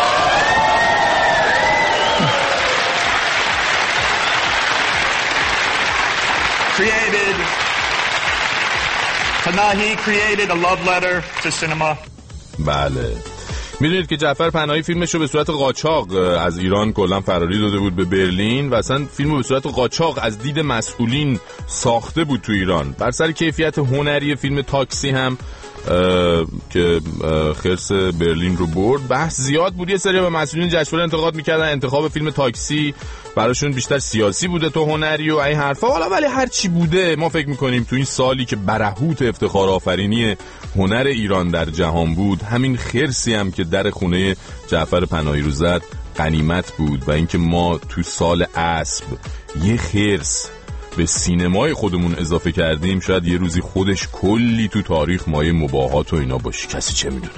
created a love letter to cinema. بله میدونید که جعفر پناهی فیلمش رو به صورت قاچاق از ایران کلا فراری داده بود به برلین و اصلا فیلمو به صورت قاچاق از دید مسئولین ساخته بود تو ایران. بر سر کیفیت هنری فیلم تاکسی هم که خرس برلین رو برد بحث زیاد بود. یه سری به مسئولین جشنواره انتقاد میکردن انتخاب فیلم تاکسی براشون بیشتر سیاسی بوده تو هنری و این حرفا. حالا ولی هر چی بوده ما فکر میکنیم تو این سالی که برهوت افتخار آفرینی هنر ایران در جهان بود همین خرسی هم که در خونه جعفر پناهی رو زد غنیمت بود و اینکه ما تو سال اسب یه خرس به سینمای خودمون اضافه کردیم شاید یه روزی خودش کلی تو تاریخ مایه مباهات و اینا باشه. کسی چه میدونه.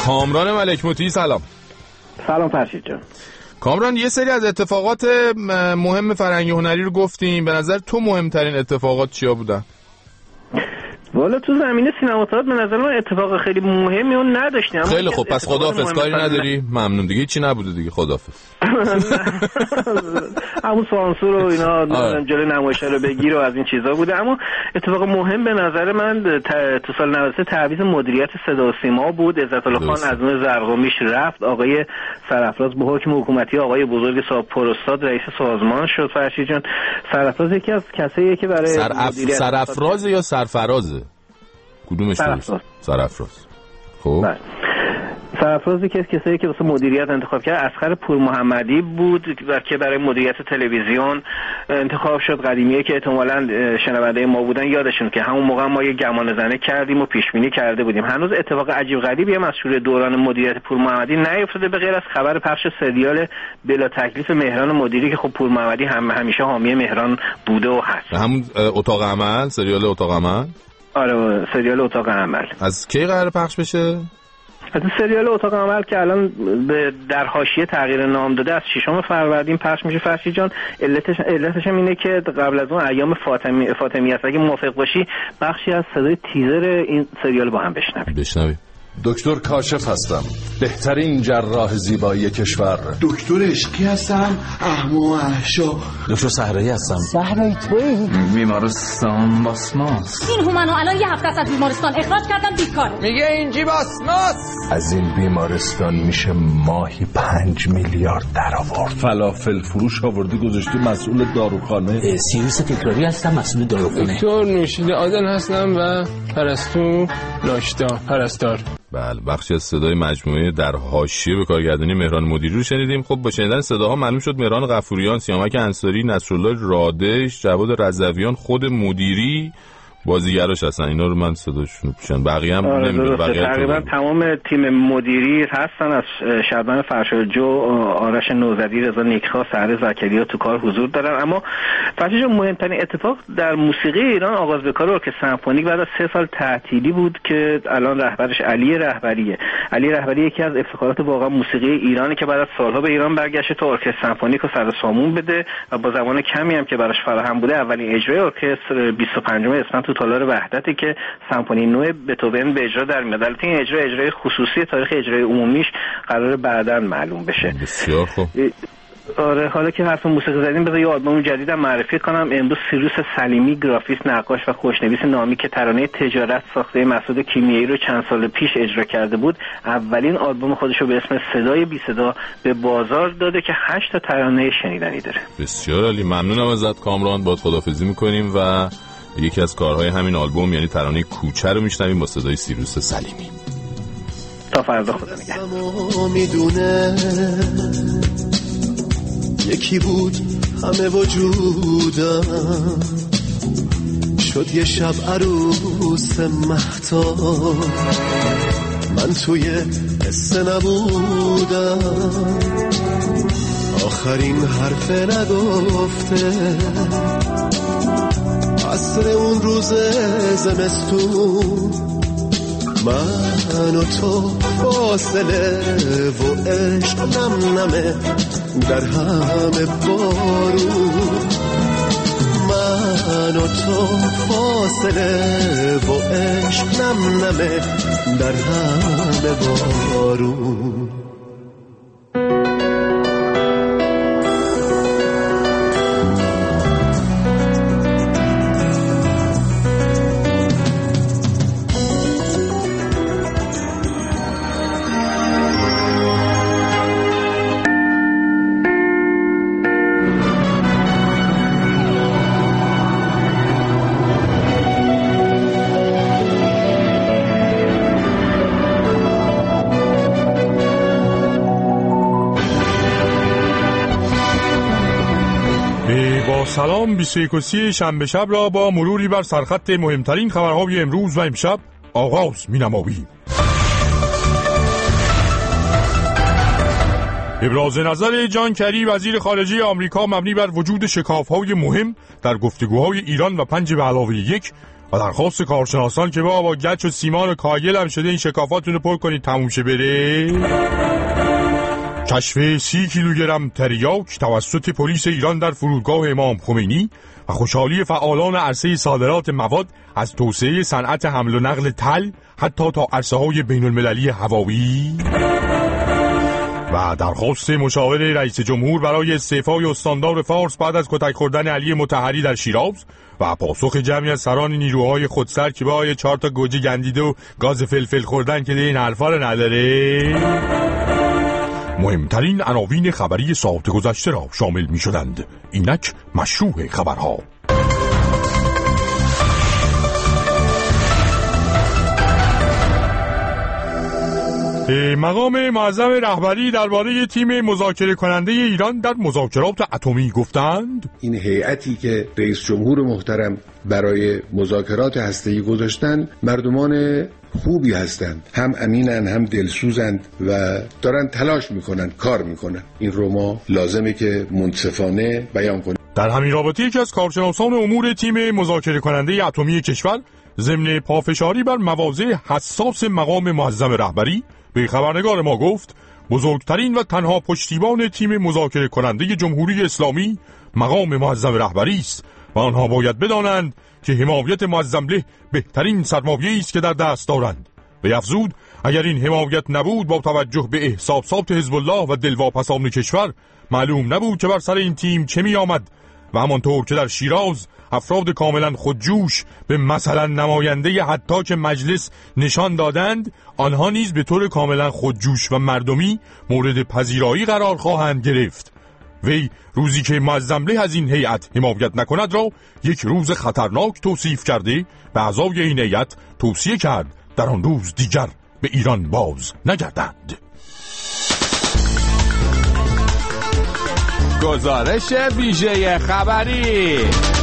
کامران ملک موتی. سلام. سلام فرشید جان. کامران، یه سری از اتفاقات مهم فرهنگی هنری رو گفتیم، به نظر تو مهمترین اتفاقات چیا بودن؟ والا تو زمینه سینما تئاتر به نظر من اتفاق خیلی مهمی اون نداشتیم. خیلی خوب، پس خداحافظ، کاری نداری؟ ممنون دیگه، چی نبوده دیگه، خداحافظ. همون سانسور و اینا جلوی نمایش‌ها رو بگیر و از این چیزا بوده. اما اتفاق مهم به نظر من تو سال 93 تعویض مدیریت صدا و سیما بود. عزت الله خان از اون زرقامیش رفت، آقای سرافراز به حکم حکومتی آقای بزرگ صاحب پروستاد رئیس سازمان شد. فرشید جان، سرافراز یکی از کساییه که برای سرافراز یا سرفرازه؟ کدومش سرافراز. خب سرافرازی که کسایی که واسه مدیریت انتخاب کرد اصغر پور محمدی بود و که برای مدیریت تلویزیون انتخاب شد. قدیمیه که احتمالاً شنونده ما بودن یادشون که همون موقع ما یه گمان زنه کردیم و پیش بینی کرده بودیم. هنوز اتفاق عجیب غریبی هم از شروع دوران مدیریت پور محمدی نیفتاده به غیر از خبر پخش سریال بلا تکلیف مهران مدیری که خب پور محمدی همیشه حامی مهران بوده و هست. همون اتاق عمل، سریال اتاق عمل. آره، سریال اتاق عمل. از کی قرار پخش بشه؟ از سریال اتاق عمل که الان در حاشیه تغییر نام داده از 6 فروردین پخش میشه. فرشید جان، علتش هم اینه که قبل از اون ایام فاطمی است. اگه موافق باشی بخشی از صدای تیزر این سریال با هم بشنویم. دکتر کاشف هستم، بهترین جراح زیبایی کشور. دکتر عشقی هستم، احمو احشا. دکتر صحرایی هستم. صحرایی تویی؟ بیمارستان باسماس. این هومنو الان یه هفته از بیمارستان اخراج کردم، بیکاره. میگه اینجی باسماس. از این بیمارستان میشه ماهی 5 میلیارد درآورد. فلافل فروش آوردی گذاشتی مسئول داروخانه. سیروس تکراری هستم، مسئول داروخانه. دکتر نوشید آدن هستم و پرستو ناشتا پرستار. بله، بخشی از صدای مجموعه در حاشیه به کارگردانی مهران مدیری رو شنیدیم. خب با شنیدن صداها معلوم شد مهران غفوریان، سیامک انصاری، نصرالله رادش، جواد رضویان، خود مدیری بازیگراش هستن. اینا رو من صداشون پیشن، بقیه هم نمیدونم. بقیه تقریبا تمام تیم مدیری هستن، از شعبان فرشادجو، آرش نوزدی، رضا نیکخواه، سحر زکریا تو کار حضور دارن. اما فرشاد مهمترین اتفاق در موسیقی ایران آغاز به کار ارکستر سمفونیک بعد از 3 سال تعطیلی بود که الان رهبرش علی رهبریه. علی رهبری یکی از افتخارات واقعا موسیقی ایرانی که بعد از سالها به ایران برگشته تا ارکستر سمفونیک رو سر سامون بده و با زمان کمی هم که براش فراهم بوده اولین اجرای ارکستر 25 اسفند تو تالار وحدتی که سمفونی نو بتوون به اجرا در میاد. البته این اجرای خصوصی، تاریخ اجرای عمومیش قراره بعداً معلوم بشه. بسیار خوب. آره، حالا که حرف موسیقی زدیم بذار یه آلبوم جدیدم معرفی کنم. امروز سیروس سلیمی، گرافیست، نقاش و خوشنویس نامی که ترانه تجارت ساخته مسعود کیمیایی رو چند سال پیش اجرا کرده بود، اولین آلبوم خودش رو به اسم صدای بی صدا به بازار داده که 8 ترانه شنیدنی داره. بسیار عالی، ممنونم ازت کامران. باهات خداحافظی می‌کنیم و یکی از کارهای همین آلبوم یعنی ترانه کوچه رو میشنویم با صدای سیروس سلیمی. تا فردا، خدا نگهدار. یکی بود همه وجودم، شد یه شب عروس مهتاب، من توی قصه نبودم، آخرین حرف نگفته، عصر اون روز زمستون، من و تو فاصله و عشق نم نمه در همه بارون، من و تو فاصله و عشق نم نمه در همه بارون. سلام، 21 شنبه شب را با مروری بر سرخط مهمترین خبرهای امروز و امشب آغاز می‌نماییم. ابراز نظر جان کری وزیر خارجه آمریکا مبنی بر وجود شکاف‌های مهم در گفتگوهای ایران و 5 به علاوه 1 و درخواست کارشناسان که با گچ و سیمان و کاگل هم شده این شکافاتون رو پر کنید تموم شه بره. کشف 30 کیلوگرم تریاک توسط پلیس ایران در فرودگاه امام خمینی و خوشحالی فعالان عرصه صادرات مواد از توسعه صنعت حمل و نقل تل حتی تا عرصه‌های بین‌المللی هوایی. و درخواست مشاور رئیس جمهور برای استعفای استاندار فارس بعد از کتک خوردن علی مطهری در شیراز و پاسخ جمعی از سران نیروهای خودسر که با 4 تا گوجه گندیده و گاز فلفل خوردن که این حرفا رو نداره. مهمترین عناوین خبری ساعت گذشته را شامل می شدند. اینک مشروع خبرها. مقام معظم رهبری درباره تیم مذاکره کننده ایران در مذاکرات اتمی گفتند این هیئتی که رئیس جمهور محترم برای مذاکرات هسته‌ای گذاشتن مردمان خوبی هستند، هم امینن هم دلسوزند و دارن تلاش میکنن، کار میکنن. این رو ما لازمه که منصفانه بیان کنیم. در همین رابطه یکی از کارشناسان امور تیم مذاکره کننده اتمی کشور ضمن پافشاری بر مواضع حساس مقام معظم رهبری به خبرنگار ما گفت بزرگترین و تنها پشتیبان تیم مذاکره کننده جمهوری اسلامی مقام معظم رهبری است و آنها باید بدانند که حمایت معظم له بهترین سرمایه‌ای است که در دست دارند. و افزود اگر این حمایت نبود با توجه به احساسات حزب الله و دلواپسان کشور معلوم نبود که بر سر این تیم چه می آمد و همانطور که در شیراز افراد کاملا خودجوش به مثلا نماینده حتی که مجلس نشان دادند آنها نیز به طور کاملا خودجوش و مردمی مورد پذیرایی قرار خواهند گرفت. وی روزی که معظم له از این هیئت حمایت نکند را یک روز خطرناک توصیف کرده به اعضای این هیئت توصیه کرد در آن روز دیگر به ایران باز نگردند. گزارش ویژه خبری.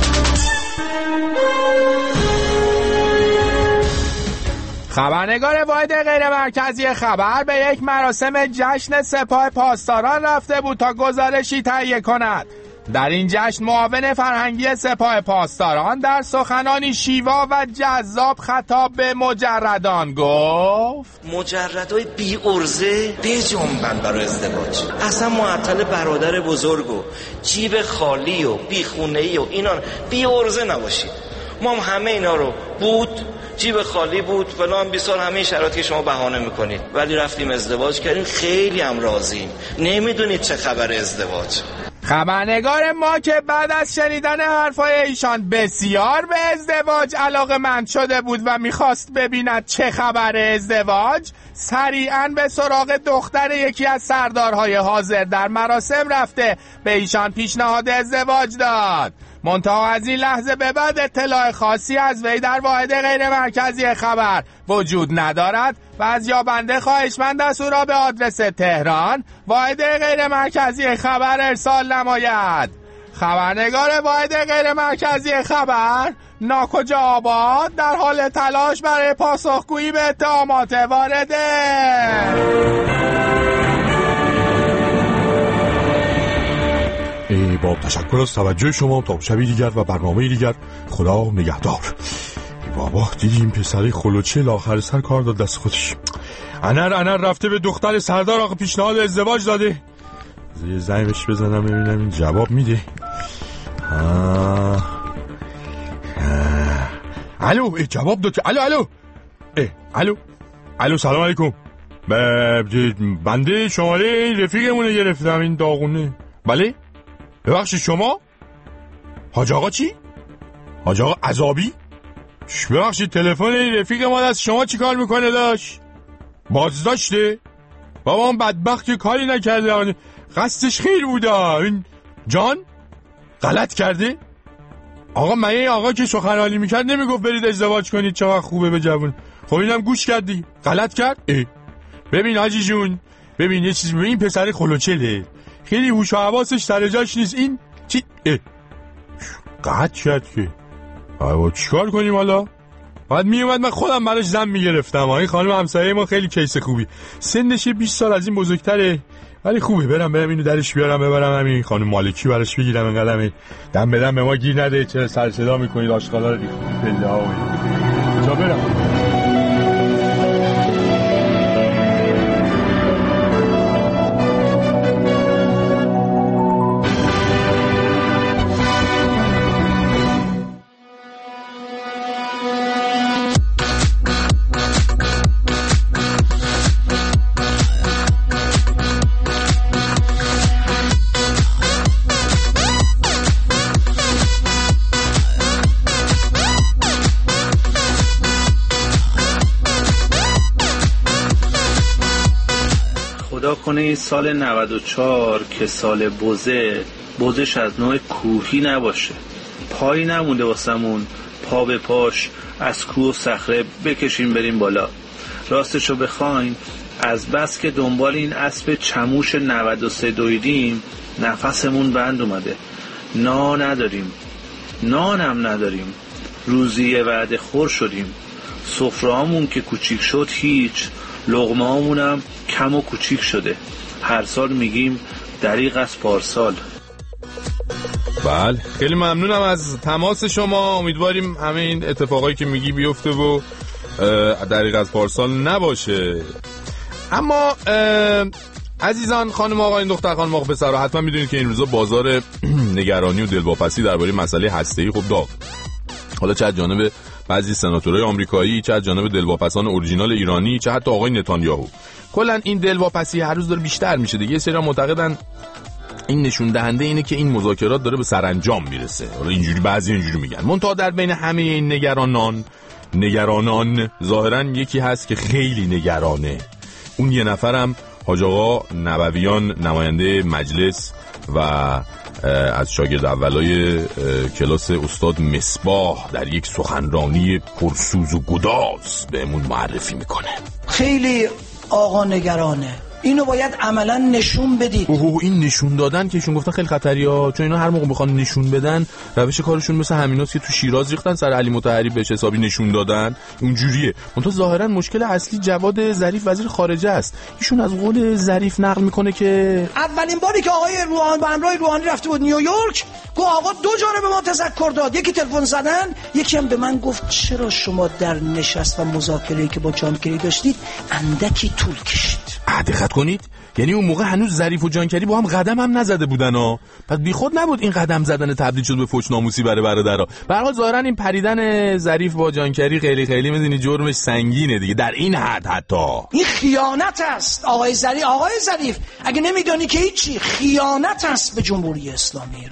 خبرنگار واحد غیر مرکزی خبر به یک مراسم جشن سپاه پاسداران رفته بود تا گزارشی تهیه کند. در این جشن معاون فرهنگی سپاه پاسداران در سخنانی شیوا و جذاب خطاب به مجردان گفت مجردای بی ارزه بجنبن برای ازدواج، اصلا معطل برادر بزرگ و جیب خالی و بی خونه‌ای و اینا بی ارزه نباشید. ما همه اینا رو بود جیب خالی بود فلان 20 سال همه شرایطی که شما بهانه میکنید ولی رفتیم ازدواج کردیم، خیلی هم راضییم، نمیدونید چه خبر ازدواج. خبرنگار ما که بعد از شنیدن حرفای ایشان بسیار به ازدواج علاقه‌مند شده بود و میخواست ببیند چه خبر ازدواج، سریعاً به سراغ دختر یکی از سردارهای حاضر در مراسم رفته به ایشان پیشنهاد ازدواج داد. منتها از این لحظه به بعد اطلاع خاصی از وی در واحد غیر مرکزی خبر وجود ندارد و از یابنده خواهشمند است او را به آدرس تهران واحد غیر مرکزی خبر ارسال نماید. خبرنگار واحد غیر مرکزی خبر ناکجا آباد در حال تلاش برای پاسخگویی به اتهامات وارده. با تشکر از توجه شما تا شبی دیگر و برنامه دیگر خدا نگهدار. بابا دیدیم پسری خلوچه آخر سر کار داد دست خودش. انر رفته به دختر سردار آقا پیشنهاد ازدواج داده. یه زنگش بزنم ببینم این جواب میده. الو جواب داد. الو سلام علیکم. بنده شماره رفیقمونه گرفتم این داغونه. بله ببخشید شما حاج آقا چی؟ حاج آقا عذابی؟ ببخشید تلفن رفیق ما از شما چی کار میکنه داشت؟ بازداشته؟ بابا اون بدبخت که کاری نکرده، قصدش خیر بوده. این جان غلط کرده؟ آقا من این آقا که سخنرانی میکرد نمیگفت برید ازدواج کنید چقدر خوبه به جوون. خب اینم گوش کردی غلط کرد؟ ببین حاجی جون، ببین یه چیز، این پسر خلوچله خیلی هوش و حواسش سر جاش نیست. این چی؟ قطع کرد که چیکار کنیم حالا؟ بعد میومد من خودم براش زن میگرفتم. این خانم همسایه ما خیلی کیس خوبی، سنش 20 سال از این بزرگتره ولی خوبه. برم اینو درش بیارم ببرم همین خانم مالکی براش بگیرم اینقدر دم بدم به ما گیر نده. چرا سر صدا میکنید آشغالا رو ریختید پله ها و جا برم. کنه سال 94 که سال بزش از نوع کوهی نباشه، پایی نمونده واسمون پا به پاش از کوه و صخره بکشیم بریم بالا. راستشو بخواین از بس که دنبال این اسب چموش 93 دویدیم نفسمون بند اومده. نانم نداریم، روزی وعده خور شدیم. سفره‌هامون که کوچیک شد هیچ، لقمه‌هامونم کم و کوچیک شده. هر سال میگیم دریغ از پارسال. بله خیلی ممنونم از تماس شما. امیدواریم همه این اتفاقایی که میگی بیفته و دریغ از پارسال نباشه. اما عزیزان، خانم آقایان، دختر خانم آقا پسرها، حتما میدونید که این روزا بازار نگرانی و دلواپسی درباره مسئله هسته‌ای خب داغ. حالا چه از جانب بعضی سناتورهای آمریکایی، چه از جانب دلواپسان اورجینال ایرانی، چه حتی آقای نتانیاهو. کلا این دلواپسی هر روز داره بیشتر میشه دیگه. یه سری معتقدن این نشون دهنده اینه که این مذاکرات داره به سرانجام میرسه. حالا اینجوری بعضی اینجوری میگن. منتها در بین همه این نگرانان ظاهرا یکی هست که خیلی نگرانه. اون یه نفرم حاج آقا نبویان، نماینده مجلس و از شاگرد اولای کلاس استاد مصباح در یک سخنرانی پرسوز و گداز بهمون معرفی میکنه. خیلی آقا نگرانه. اینو باید عملا نشون بدید. این نشون دادن که ایشون گفتن خیلی خطریه، چون اینا هر موقع میخوان نشون بدن روش کارشون مثل همیناست که تو شیراز ریختن سر علی مطهری بهش حسابی نشون دادن. اونجوریه. منتها ظاهرا مشکل اصلی جواد ظریف وزیر خارجه است. ایشون از قول ظریف نقل میکنه که اولین باری که آقای روحانی با همراه روحانی رفته بود نیویورک، گفت آقا دو جانب به ما تذکر داد. یکی تلفن زدن، یکی هم به من گفت چرا شما در نشست و مذاکره‌ای که با جان کری داشتید اندکی طول کشید. دقت کنید، یعنی اون موقع هنوز ظریف و جانکری با هم قدم هم نزده بودن ها. پس بیخود نبود این قدم زدن تبدیل شد به فوش ناموسی برای برادرها. به هر حال ظاهرا این پریدن ظریف با جانکری خیلی میدونی جرمش سنگینه دیگه. در این حد حتی این خیانت است. آقای ظریف اگه نمیدونی که هیچی، خیانت است به جمهوری اسلامی.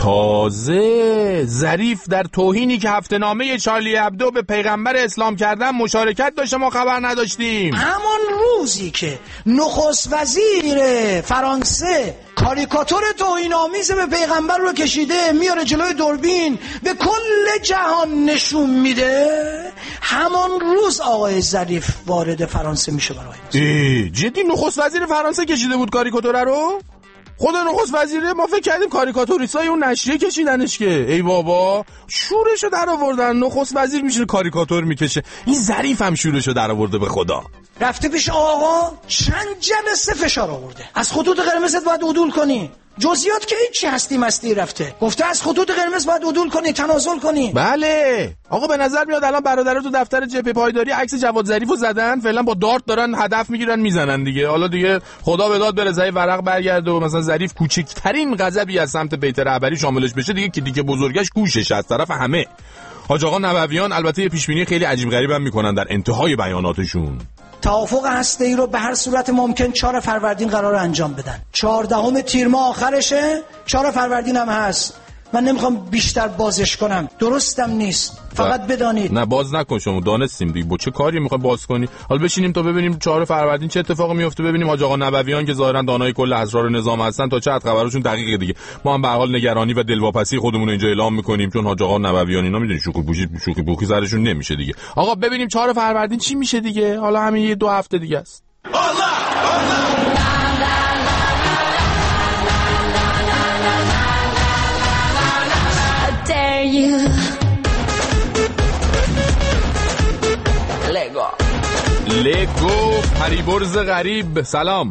تازه ظریف در توهینی که هفته‌نامه چارلی ابدو به پیغمبر اسلام کردن مشارکت داشته، ما خبر نداشتیم. همان روزی که نخست وزیر فرانسه کاریکاتور توهین‌آمیز به پیغمبر رو کشیده میاره جلوی دوربین به کل جهان نشون میده، همان روز آقای ظریف وارد فرانسه میشه. برای جدی نخست وزیر فرانسه کشیده بود کاریکاتور رو؟ خود نخست وزیره؟ ما فکر کردیم کاریکاتوریستای اون نشریه کشیدنش که. ای بابا، شورشو در آوردن. نخست وزیر میشه کاریکاتور میکشه. این ظریف هم شورشو در آورده به خدا. رفته پیش آقا چند جلسه فشار آورده. از خطوط قرمزت باید عدول کنی. جزئیات که هیچی هستی مستی رفته. گفته از خطوط قرمز باید عدول کنی، تنازل کنی. بله آقا، به نظر میاد الان برادرها تو دفتر جبهه پایداری عکس جواد ظریفو زدن، فعلا با دارت دارن هدف میگیرن میزنن دیگه. حالا دیگه خدا به داد برسه ورق برگرده و مثلا ظریف کوچکترین غضبی از سمت بیت رهبری شاملش بشه دیگه، که دیگه بزرگش گوشش از طرف همه. حاج آقا نبویان البته یه پیشبینی خیلی عجیب غریبم میکنن در انتهای بیاناتشون. توافق هسته‌ای رو به هر صورت ممکن 4 فروردین قرار انجام بدن. 14 تیر ماه آخرشه، 4 فروردین هم هست. من نمیخوام بیشتر بازش کنم، درستم نیست، فقط بدانید. نه باز نکن، شما دانستیم دیگه. با چه کاری میخوای باز کنی؟ حالا بشینیم تا ببینیم 4 فروردین چه اتفاقی میفته، ببینیم حاج آقا نبویان که ظاهرا دانای کل اسرار نظام هستن تا چه حد خبرشون دقیقه دیگه. ما هم به هر حال نگرانی و دلواپسی خودمون رو اینجا اعلام میکنیم، چون حاج آقا نبویان اینا میدونی شوخی بوخی سرشون نمیشه دیگه. آقا ببینیم 4 فروردین چی میشه دیگه. حالا همین 2 هفته دیگه است. لگو پریبرز غریب. سلام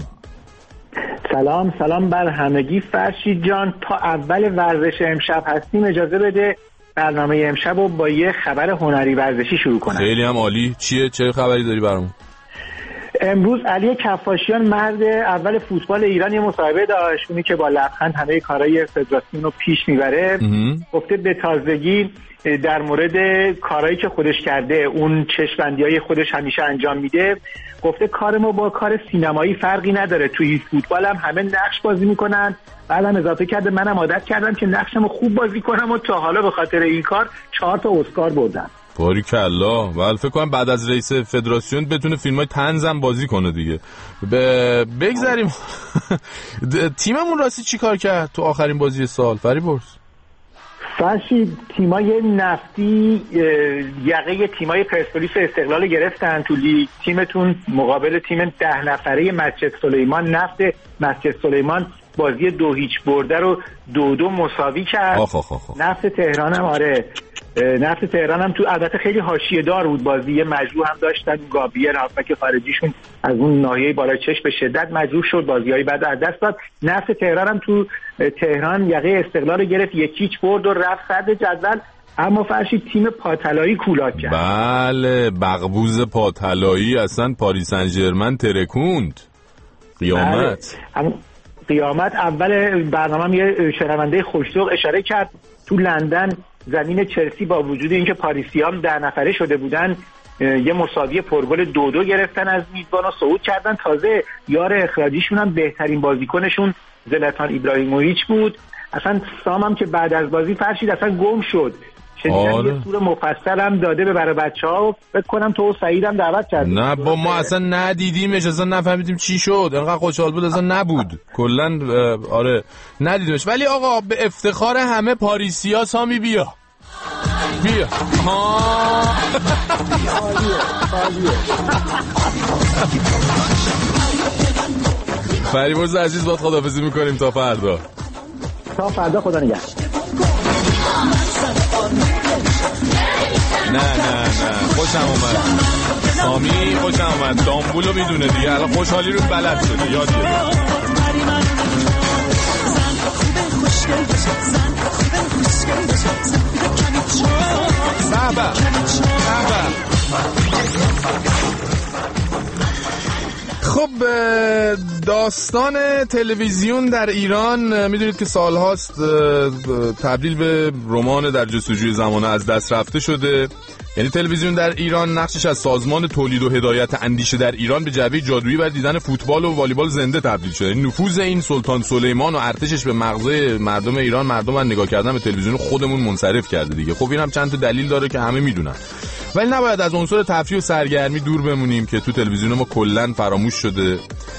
بر همگی. فرشید جان، تا اول ورزش امشب هستیم اجازه بده برنامه امشب رو با یه خبر هنری ورزشی شروع کنم. خیلی هم عالی. چه خبری داری برامون؟ امروز علی کفاشیان مرد اول فوتبال ایران یه مصاحبه داشت، اونی که با لبخند همه کارهای فدراسیون رو پیش میبره. گفته به تازگی در مورد کارهایی که خودش کرده، اون چشم‌بندی‌های خودش همیشه انجام میده. گفته کار ما با کار سینمایی فرقی نداره، توی فوتبال هم همه نقش بازی میکنن. بعدم اضافه کرده منم عادت کردم که نقشمو خوب بازی کنم و تا حالا به خاطر این کار 4 تا اسکار بردم. باریکلا. ولی فکر کنم بعد از رئیس فدراسیون بتونه فیلمای طنزم بازی کنه دیگه. بگذاریم. تیممون راستی چی کار کرد تو آخرین بازی سال فریبرز؟ فرشید، تیمای نفتی یقه تیمای پرسپولیس و استقلال گرفتن تو لیگ. تیمتون مقابل تیم 10 نفره مسجد سلیمان، نفت مسجد سلیمان، بازی 2-0 برده رو 2-2 مساوی کرد. نفت تهران هم تو البته خیلی حاشیه دار بود بازی، یه مجروح هم داشتن. گابریل هافبک خارجیشون از اون ناحیه بالای چشم به شدت مجروح شد، بازیای بعد از دست داد. نفت تهران هم تو تهران یقه استقلال گرفت، 1-0 برد و رفت صدر جدول. اما فرشید تیم پاطلایی کولاک کرد. بله، بغبوز پاطلایی اصلا پاریس سن ژرمن ترکوند. قیامت. اول برنامه یه شنونده خوش‌ذوق اشاره کرد تو لندن زمین چلسی با وجود اینکه پاریسیام 10 نفره شده بودن یه مساوی پرگل 2-2 گرفتن از میزبانا، صعود کردن. تازه یار اخراجیشون هم بهترین بازیکنشون زلاتان ابراهیموویچ بود. اصلا سامم که بعد از بازی فرشید اصلا گم شد. یه سور مفصل هم داده به برای بچه‌ها و فکر کنم تو و سعید هم دعوت کردید. نه با ما اصلا ندیدیمش، اصلا نفهمیدیم چی شد. انقدر خوشحال بود اصلا نبود کلا. آره ندیدیمش. ولی آقا به افتخار همه پاریسیا سامی بیا فریبرز عزیز باید خداحافظی میکنیم تا فردا. خدا نگهدار. نه خوشم اومد سامی، خوشم اومد. دامبولو میدونه دیگه، الان خوشحالی رو بلد شده، یاد گرفت. خب داستان تلویزیون در ایران میدونید که سالهاست تبدیل به رمان در جستجوی زمانه از دست رفته شده. یعنی تلویزیون در ایران نقشش از سازمان تولید و هدایت اندیشه در ایران به جعبه جادویی بر دیدن فوتبال و والیبال زنده تبدیل شده. یعنی نفوذ این سلطان سلیمان و ارتشش به مغزه مردم ایران، مردم از نگاه کردن به تلویزیون خودمون منصرف کرده دیگه. خب این هم چند تا دلیل داره که همه میدونن، ولی نباید از عنصر تفریح و سرگرمی دور بمونیم که تو تلویزیون ما کلا فراموش شده.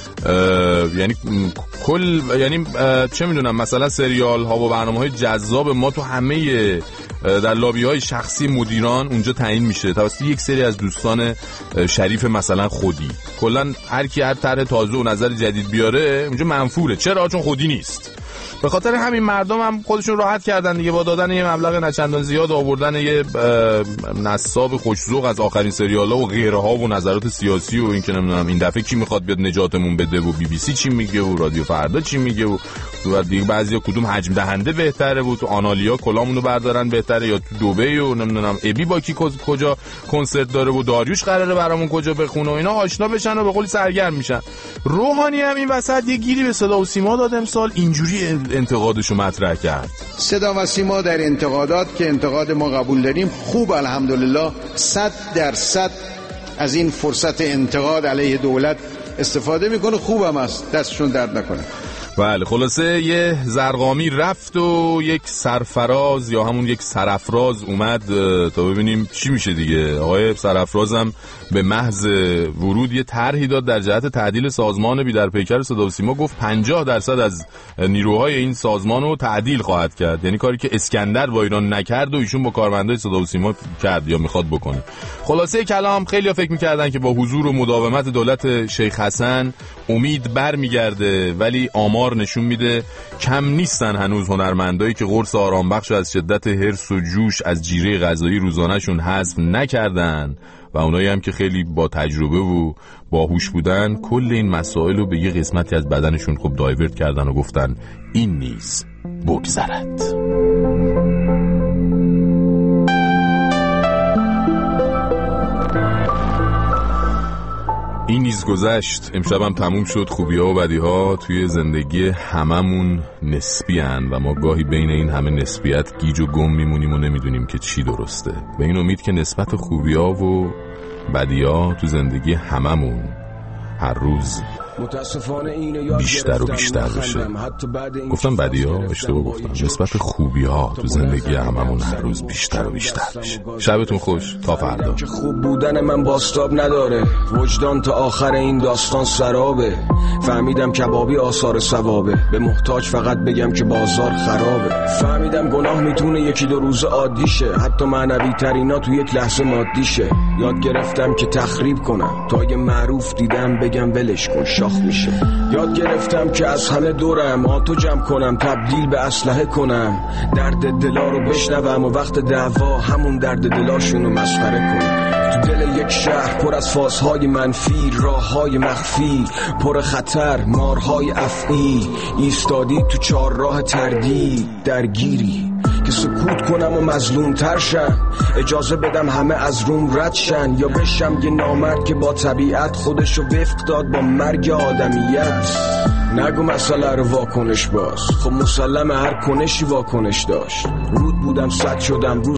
یعنی چه میدونم، مثلا سریال ها و برنامه‌های جذاب ما تو همه در لابی‌های شخصی مدیران اونجا تعیین میشه توسط یک سری از دوستان شریف مثلا خودی. کلا هر کی هر طرح تازه و نظر جدید بیاره اونجا منفوره. چرا؟ چون خودی نیست. به خاطر همین مردم هم خودشون راحت کردن دیگه، با دادن یه مبلغ نچندان زیاد آوردن یه نصاب خوش‌ذوق از آخرین سریال‌ها و غیرها و نظرات سیاسی و این که نمیدونم این دفعه کی میخواد بیاد نجاتمون بده و BBC چی میگه و رادیو فردا چی میگه و دیگه بعضیا کدوم حجم دهنده بهتره و تو آنالیا کلامونو بردارن بهتره یا تو دبی و نمیدونم ابی با کی کجا کنسرت داره و داریوش قراره برامون کجا بخونه و اینا آشنا بشن و به قول سرگرم میشن. روحانی هم این وسط یه گیری به صدا و سیما داد امسال، اینجوری انتقادشو مطرح کرد. صدا و سیما در انتقادات که انتقاد ما قبول داریم خوب، الحمدلله 100% از این فرصت انتقاد علیه دولت استفاده میکنه، خوبم است، دستشون درد نکنه. بله، خلاصه یه زرقامی رفت و یک سرفراز یا همون یک سرافراز اومد تا ببینیم چی میشه دیگه. آقای سرافرازم به محض ورود یه طرحی داد در جهت تعدیل سازمان بی در پیکر صدا و سیما. گفت 50% از نیروهای این سازمان رو تعدیل خواهد کرد، یعنی کاری که اسکندر با ایران نکرد و ایشون با کارمندای صدا و سیما کرد یا میخواد بکنه. خلاصه کلام خیلی‌ها فکر می‌کردن که با حضور و مداومت دولت شیخ حسن امید برمیگرده، ولی آمار نشون میده کم نیستن هنوز هنرمندایی که قرص آرام بخش از شدت حرص و جوش از جیره غذایی روزانه‌شون حذف نکردن و اونایی هم که خیلی با تجربه و باهوش بودن کل این مسائل رو به یه قسمتی از بدنشون خب دایورت کردن و گفتن این نیز بگذرد. این نیز گذشت، امشبم تموم شد. خوبی‌ها و بدی‌ها توی زندگی هممون نسبی هن و ما گاهی بین این همه نسبیت گیج و گم میمونیم و نمیدونیم که چی درسته. به این امید که نسبت خوبی‌ها و بدی‌ها تو زندگی هممون هر روز بیشتر و بیشتر بشه. گفتم بدی‌ها، اشتباه گفتم. نسبت خوبی‌ها تو زندگی هممون هر روز بیشتر و بیشتر بشه. شبتون خوش، تا فردا. که خوب بودن من باستاب نداره، وجدان تا آخر این داستان سرابه. فهمیدم کبابی آثار ثوابه، به محتاج فقط بگم که بازار خرابه. فهمیدم گناه میتونه یکی دو روز عادی شه، حتی معنوی ترینا تو یک لحظه مادی شه. یاد گرفتم که تخریب کنم، تا یه معروف دیدم بگم ولش کن شاخ میشه. یاد گرفتم که از همه دورم آتو جمع کنم، تبدیل به اسلحه کنم، درد دلا رو بشنوم و وقت دعوا همون درد دلاشونو مسخره کنم. تو دل یک شهر پر از فازهای منفی، راههای مخفی پر خطر، مارهای افعی، ایستادی تو چهارراه تردید، درگیری که سکوت کنم و مظلوم تر شم، اجازه بدم همه از روم رد شن، یا بشم یه نامرد که با طبیعت خودشو وفق داد با مرگ آدمیت. نگو مسئله رو واکنش باز، خب مسلم هر کنشی واکنش داشت. رود بودم صد شدم